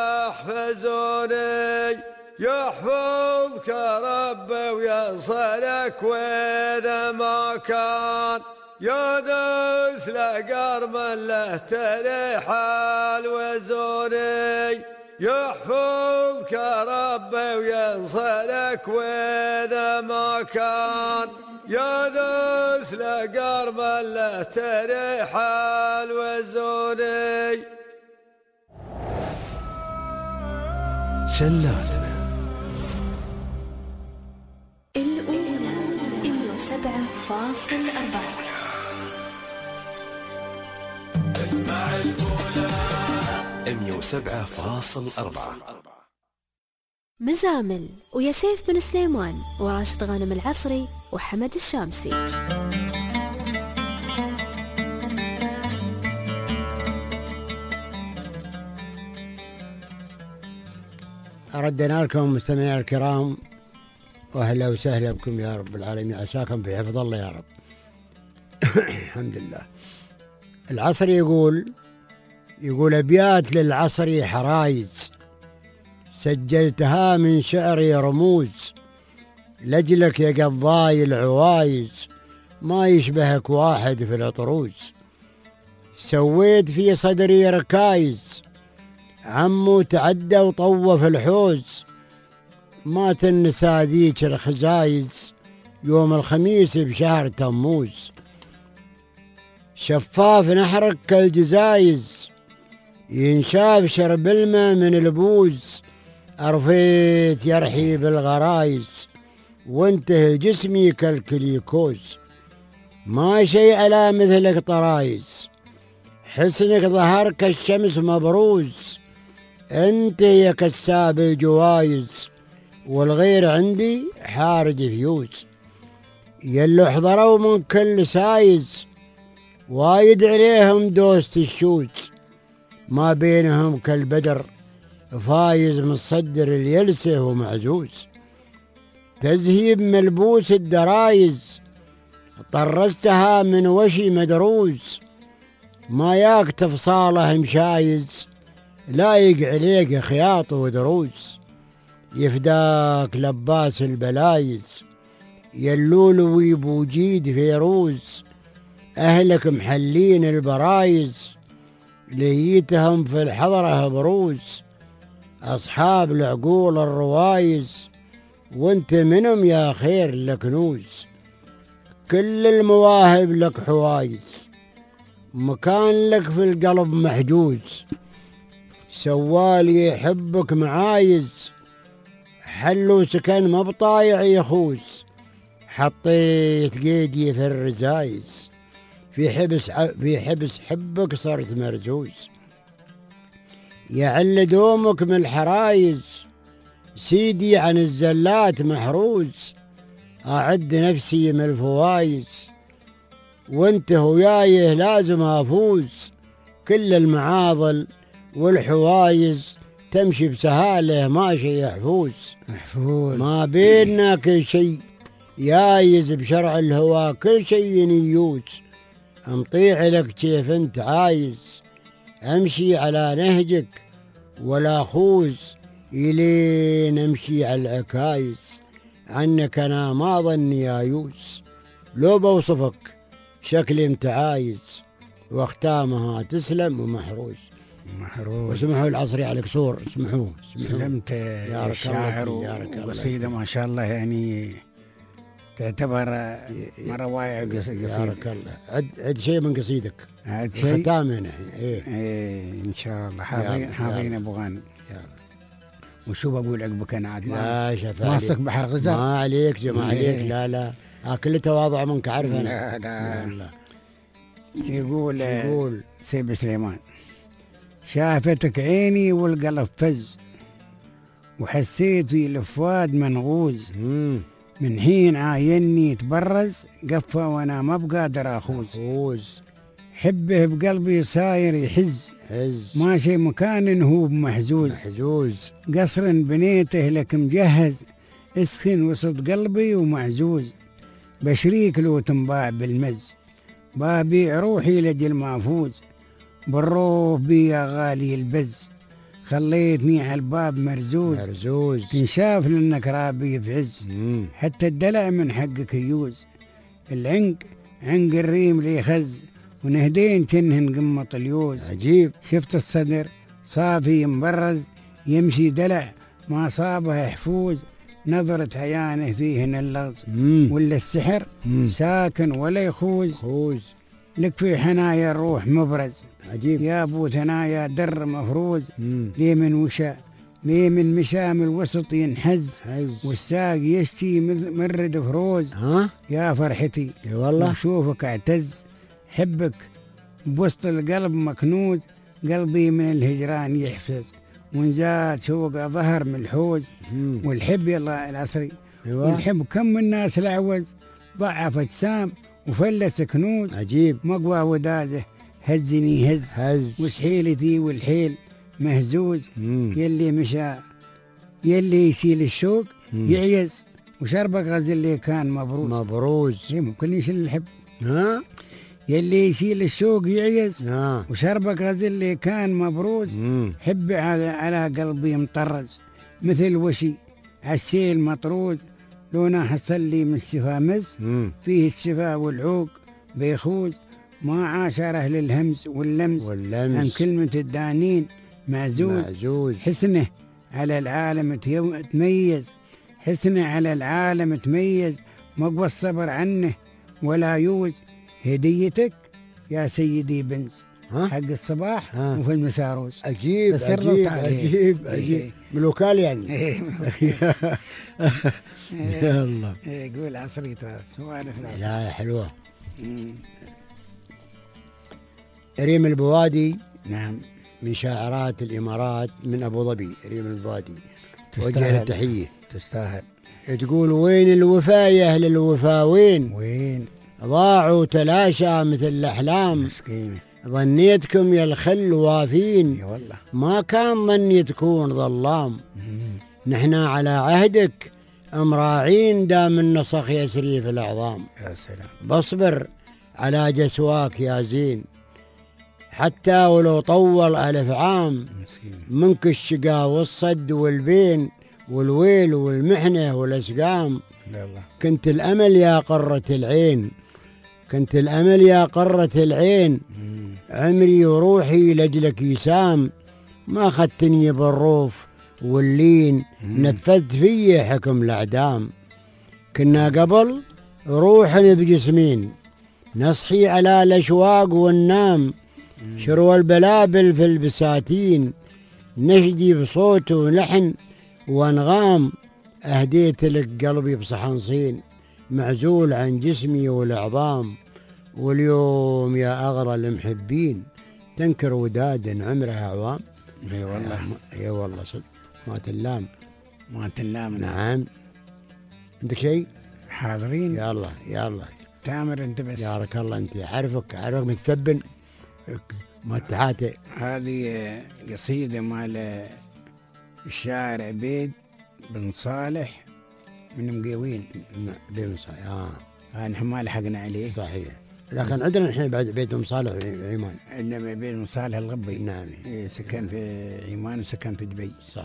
يحفزوني يحفظك ربي ويصلك وين ما كان يا نسل قرم له ترحال وزوري يحفظك ربي ويصلك وين ما كان يا نسل قرم له ترحال وزوري شلاتنا الأولى 107.4 اسمع الأولى 107.4 مزامل ويا سيف بن سليمان وراشد غانم العصري وحمد الشامسي. ردنا لكم مستمعينا الكرام واهلا وسهلا بكم يا رب العالمين عساكم في حفظ الله يا رب. الحمد لله. العصري يقول أبيات للعصري حرايز سجلتها من شعري رموز لجلك يا قضاي العوايز ما يشبهك واحد في الأطروز سويت في صدري ركايز عمو تعدى وطوف الحوز ما تنسى ذيك الخزايز يوم الخميس بشهر تموز شفاف نحرك كالجزايز ينشاف شرب الماء من البوز أرفيت يرحي بالغرايز وانتهي جسمي كالكليكوز ما شيء على مثلك طرايز حسنك ظهر كالشمس مبروز انت يا كساب الجوايز والغير عندي حارج فيوز يلو حضروا من كل سايز وايد عليهم دوست الشوز ما بينهم كالبدر فايز مصدر اليلسه ومعزوز تزهيب ملبوس الدرايز طرزتها من وشي مدروز ما ياك تفصاله مشايز لايق عليك خياط ودروز يفداك لباس البلايز يلول ويبوجيد فيروز أهلك محلين البرايز ليتهم في الحضرة بروز أصحاب العقول الروايز وانت منهم يا خير لكنوز كل المواهب لك حوايز مكان لك في القلب محجوز سوالي يحبك معايز حلو سكن ما بطايع يخوز حطيت قيدي في الرزايز في حبس حبك صرت مرزوز يعل دومك من الحرايز سيدي عن الزلات محروز أعد نفسي من الفوايز وانت ويايه لازم أفوز كل المعاضل والحوايز تمشي بسهالة ماشي يحفوز ما بيننا كل شيء يايز بشرع الهوى كل شيء نيوز امطيع لك كيف انت عايز امشي على نهجك ولا خوز إلين أمشي على العكايس، عنك أنا ما ظني يا يوس، لو بوصفك شكلي متعايز، واختامها تسلم ومحروس. وسمحوا العصري على الكسور، سمحوه. سلمت يا الشاعر، وقصيدة ما شاء الله يعني تعتبر مرة واعية قصيدة. بارك الله. عد شيء من قصيدك، عد شيء ختام هنا. إن شاء الله حاضرين أبو غانم. وشو بقول عقبك أنا عاد؟ لا شفا ماسك بحر غزال. ما عليك ما عليك. لا كل تواضع منك، عارف أنا. لا. يقول سيب سليمان: شافتك عيني والقلب فز، وحسيت في الفؤاد منغوز، من حين عايني تبرز، قفى وانا ما بقادر اخوز، حبه بقلبي صاير يحز، ماشي مكان هو محزوز، قصر بنيته لك مجهز، اسخن وسط قلبي ومعزوز، بشريك لو تنباع بالمز، بابيع روحي لجل مافوز، بالروح بي يا غالي البز، خليتني على الباب مرزوز تنشاف لانك رابي في عز، حتى الدلع من حقك يوز، العنق عنق الريم لي خز، ونهدين تنهن قمة اليوز. عجيب. شفت الصدر صافي مبرز، يمشي دلع ما صابه يحفوز، نظرة عيانه فيهن اللغز، ولا السحر ساكن ولا يخوز، لك في حنايا الروح مبرز. عجيب. يا ابو ثنايا در مفروز، ليه من وشا ليه من مشام الوسط ينحز، والساق يشتي مرد فروز. يا فرحتي يا والله وشوفك اعتز، حبك بوسط القلب مكنوز، قلبي من الهجران يحفز، ونزاد شوق ظهر من الحوز، والحب يلا العصري والحب كم من الناس العوز، ضعف اجسام وفلس كنوز. عجيب. مقوى وداده هزني هز وسحيلتي والحيل مهزوز، يلي مشى يلي يشيل الشوق يعيز، وشربك غزل اللي كان مبروز. ممكن يشيل الحب. يلي يشيل الشوق يعيز، وشربك غزل اللي كان مبروز، حبي على قلبي مطرز، مثل وشي عالسيل مطرود، لونا حصل لي من الشفا مز، فيه الشفا والعوق بيخوز، ما عاشره للهمس واللمس، عن كلمة الدانين معزوز، حسنه على العالم تميز، حسنه على العالم تميز، مقوى الصبر عنه ولا يوز، هديتك يا سيدي بنز، حق الصباح وفي المساروس. عجيب عجيب. من الوكال يعني. يا الله. يقول عصري سوالف. لا حلوة. ريم البوادي. نعم. من شاعرات الإمارات، من أبو ظبي. ريم البوادي وجه التحية. تستاهل. تقول: وين الوفا يا أهل الوفا وين ضاعوا تلاشى مثل الأحلام، مسكينة ظنيتكم يا الخل وافين، يا والله ما كان ظني تكون ظلام، نحنا على عهدك امراعين، دام النصخ يسري في الأعظام، يا سلام، بصبر على جسواك يا زين، حتى ولو طول 1000 عام، منك الشقا والصد والبين والويل والمحنة والأسقام، كنت الأمل يا قرة العين، كنت الأمل يا قرة العين، عمري وروحي لجلك يسام، ما خدتني بالروف واللين، نفذت في حكم الأعدام، كنا قبل روح بجسمين، نصحي على الأشواق والنام، شروا البلابل في البساتين، نشدي بصوت ولحن وانغام، أهديت لك قلبي بصحن صين، معزول عن جسمي والعظام، واليوم يا أغرى المحبين، تنكر ودادا عمرها أعوام. اي والله اي والله صدق. ما تلام. نعم. عندك شيء؟ حاضرين. يلا تامر انت بس. يارك الله انت، عارفك متثبن متحاتي. هذه قصيدة مال الشاعر عبيد بن صالح من مقاوين. بن صالح. نحن ما لحقنا عليه. صحيح. لكن عندنا الحين بعد عبيد بن صالح وعيمان. عندنا عبيد بن صالح الغبي. نعم. سكن في عمان وسكن في دبي. صح.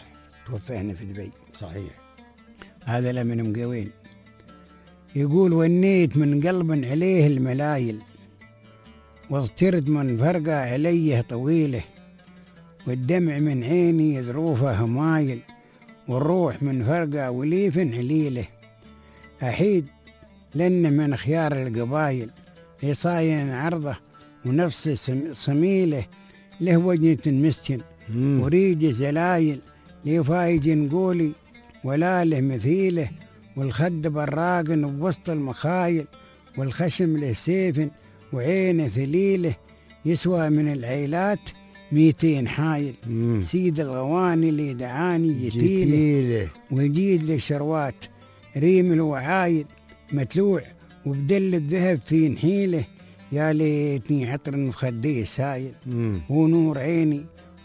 توفى هنا في دبي. صحيح. هذا لمن مقوين يقول ونيت من قلب عليه الملايل، واضطرد من فرقة عليه طويلة، والدمع من عيني ذروفه همايل، والروح من فرقة وليف عليله، أحيد لن من خيار القبايل، لصاين عرضه ونفس صميله، له وجنة مسكن وريج زلايل، لفايج نقولي ولا له مثيله، والخد براقن بوسط المخايل، والخشم له سيف وعينه ثليله، يسوى من العيلات 200 حايل. سيد الغواني اللي دعاني جتيله، وجيد للشروات ريم الوعايل، متلوع وبدل الذهب في نحيله، يا ليتني عطر مخديه سايل، ونور عيني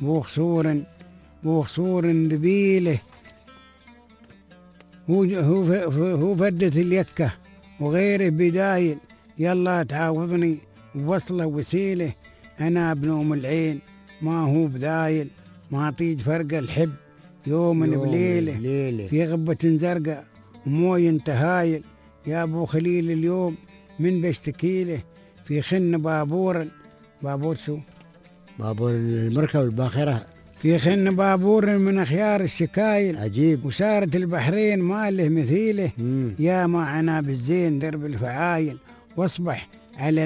وخصور ذبيله، هو فدة اليكة وغيره بدايل، يلا تعاوضني ووصله وسيله، أنا بنوم العين ما هو بذايل، ما طيج فرق الحب يوم بليله، في غبة زرقاء وموي تهايل، يا أبو خليل اليوم من بشتكيله، في خن بابور شو؟ بابور المركب الباخرة، في خن بابور من أخيار الشكايل، عجيب، وسارت البحرين ما له مثيله، يا ما عنا بالزين درب الفعايل، واصبح على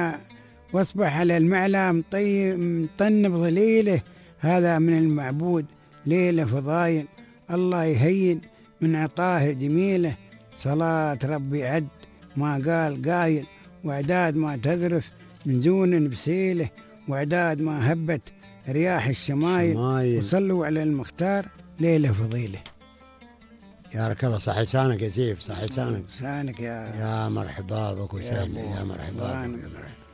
المعلى مطن بظليله، هذا من المعبود ليلة فضايل، الله يهين من عطاه جميله، صلاة ربي عد ما قال قايل، وعداد ما تذرف من زون بسيله، وعداد ما هبت رياح الشمايل، وصلوا على المختار ليلة فضيله. يا رك الله، صح لسانك يا سيف، صح لسانك. لسانك يا مرحبا بك وسهلا، يا مرحبا بك.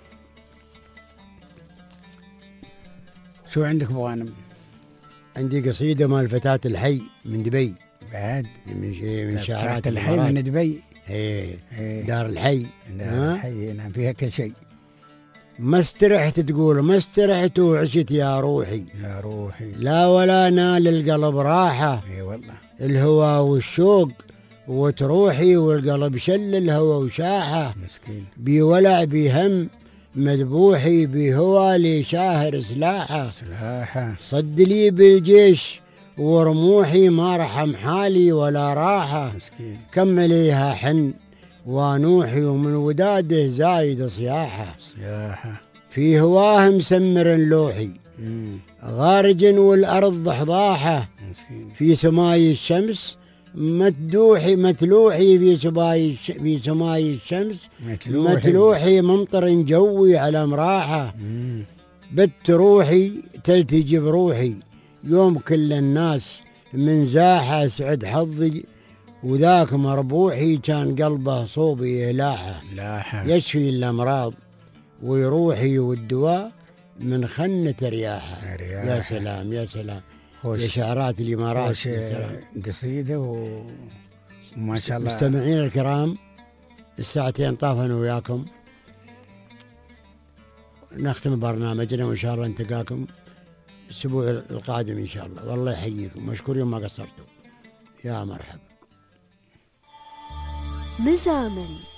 شو عندك ابو غانم؟ عندي قصيدة مال فتاة الحي من دبي، بعد من شعارات الحي من دبي. ايه دار الحي. دار الحي نعم، فيها كل شيء. ما استرحت، تقول ما استرحت وعشت يا روحي، يا روحي لا ولا نال القلب راحة، اي والله الهوى والشوق وتروحي، والقلب شل الهوى وشاحة، مسكين بولع بهم مذبوحي، بهوى لي شاهر سلاحة، صد لي بالجيش ورموحي، ما رحم حالي ولا راحة، مسكين كمليها حن ونوحي، ومن وداده زايد صياحة، في هواه مسمر لوحي، غارج والأرض ضحضاحة، في سماي الشمس متلوحي، في سماي الشمس متلوحي، ممطر جوي على مراحة، بت روحي تلتجي بروحي، يوم كل الناس من زاحة، سعد حظي وذاك مربوحي، كان قلبه صوبي إلاحة، يشفي الأمراض ويروحي، والدواء من خنة رياحة. يا سلام يا سلام، يا شعرات الإمارات. قصيدة وما شاء الله. مستمعين الكرام، الساعتين طافنا وياكم، نختم برنامجنا، وإن شاء الله نلتقاكم الأسبوع القادم إن شاء الله، والله يحييكم، مشكورين ما قصرتوا. يا مرحبا. مزامل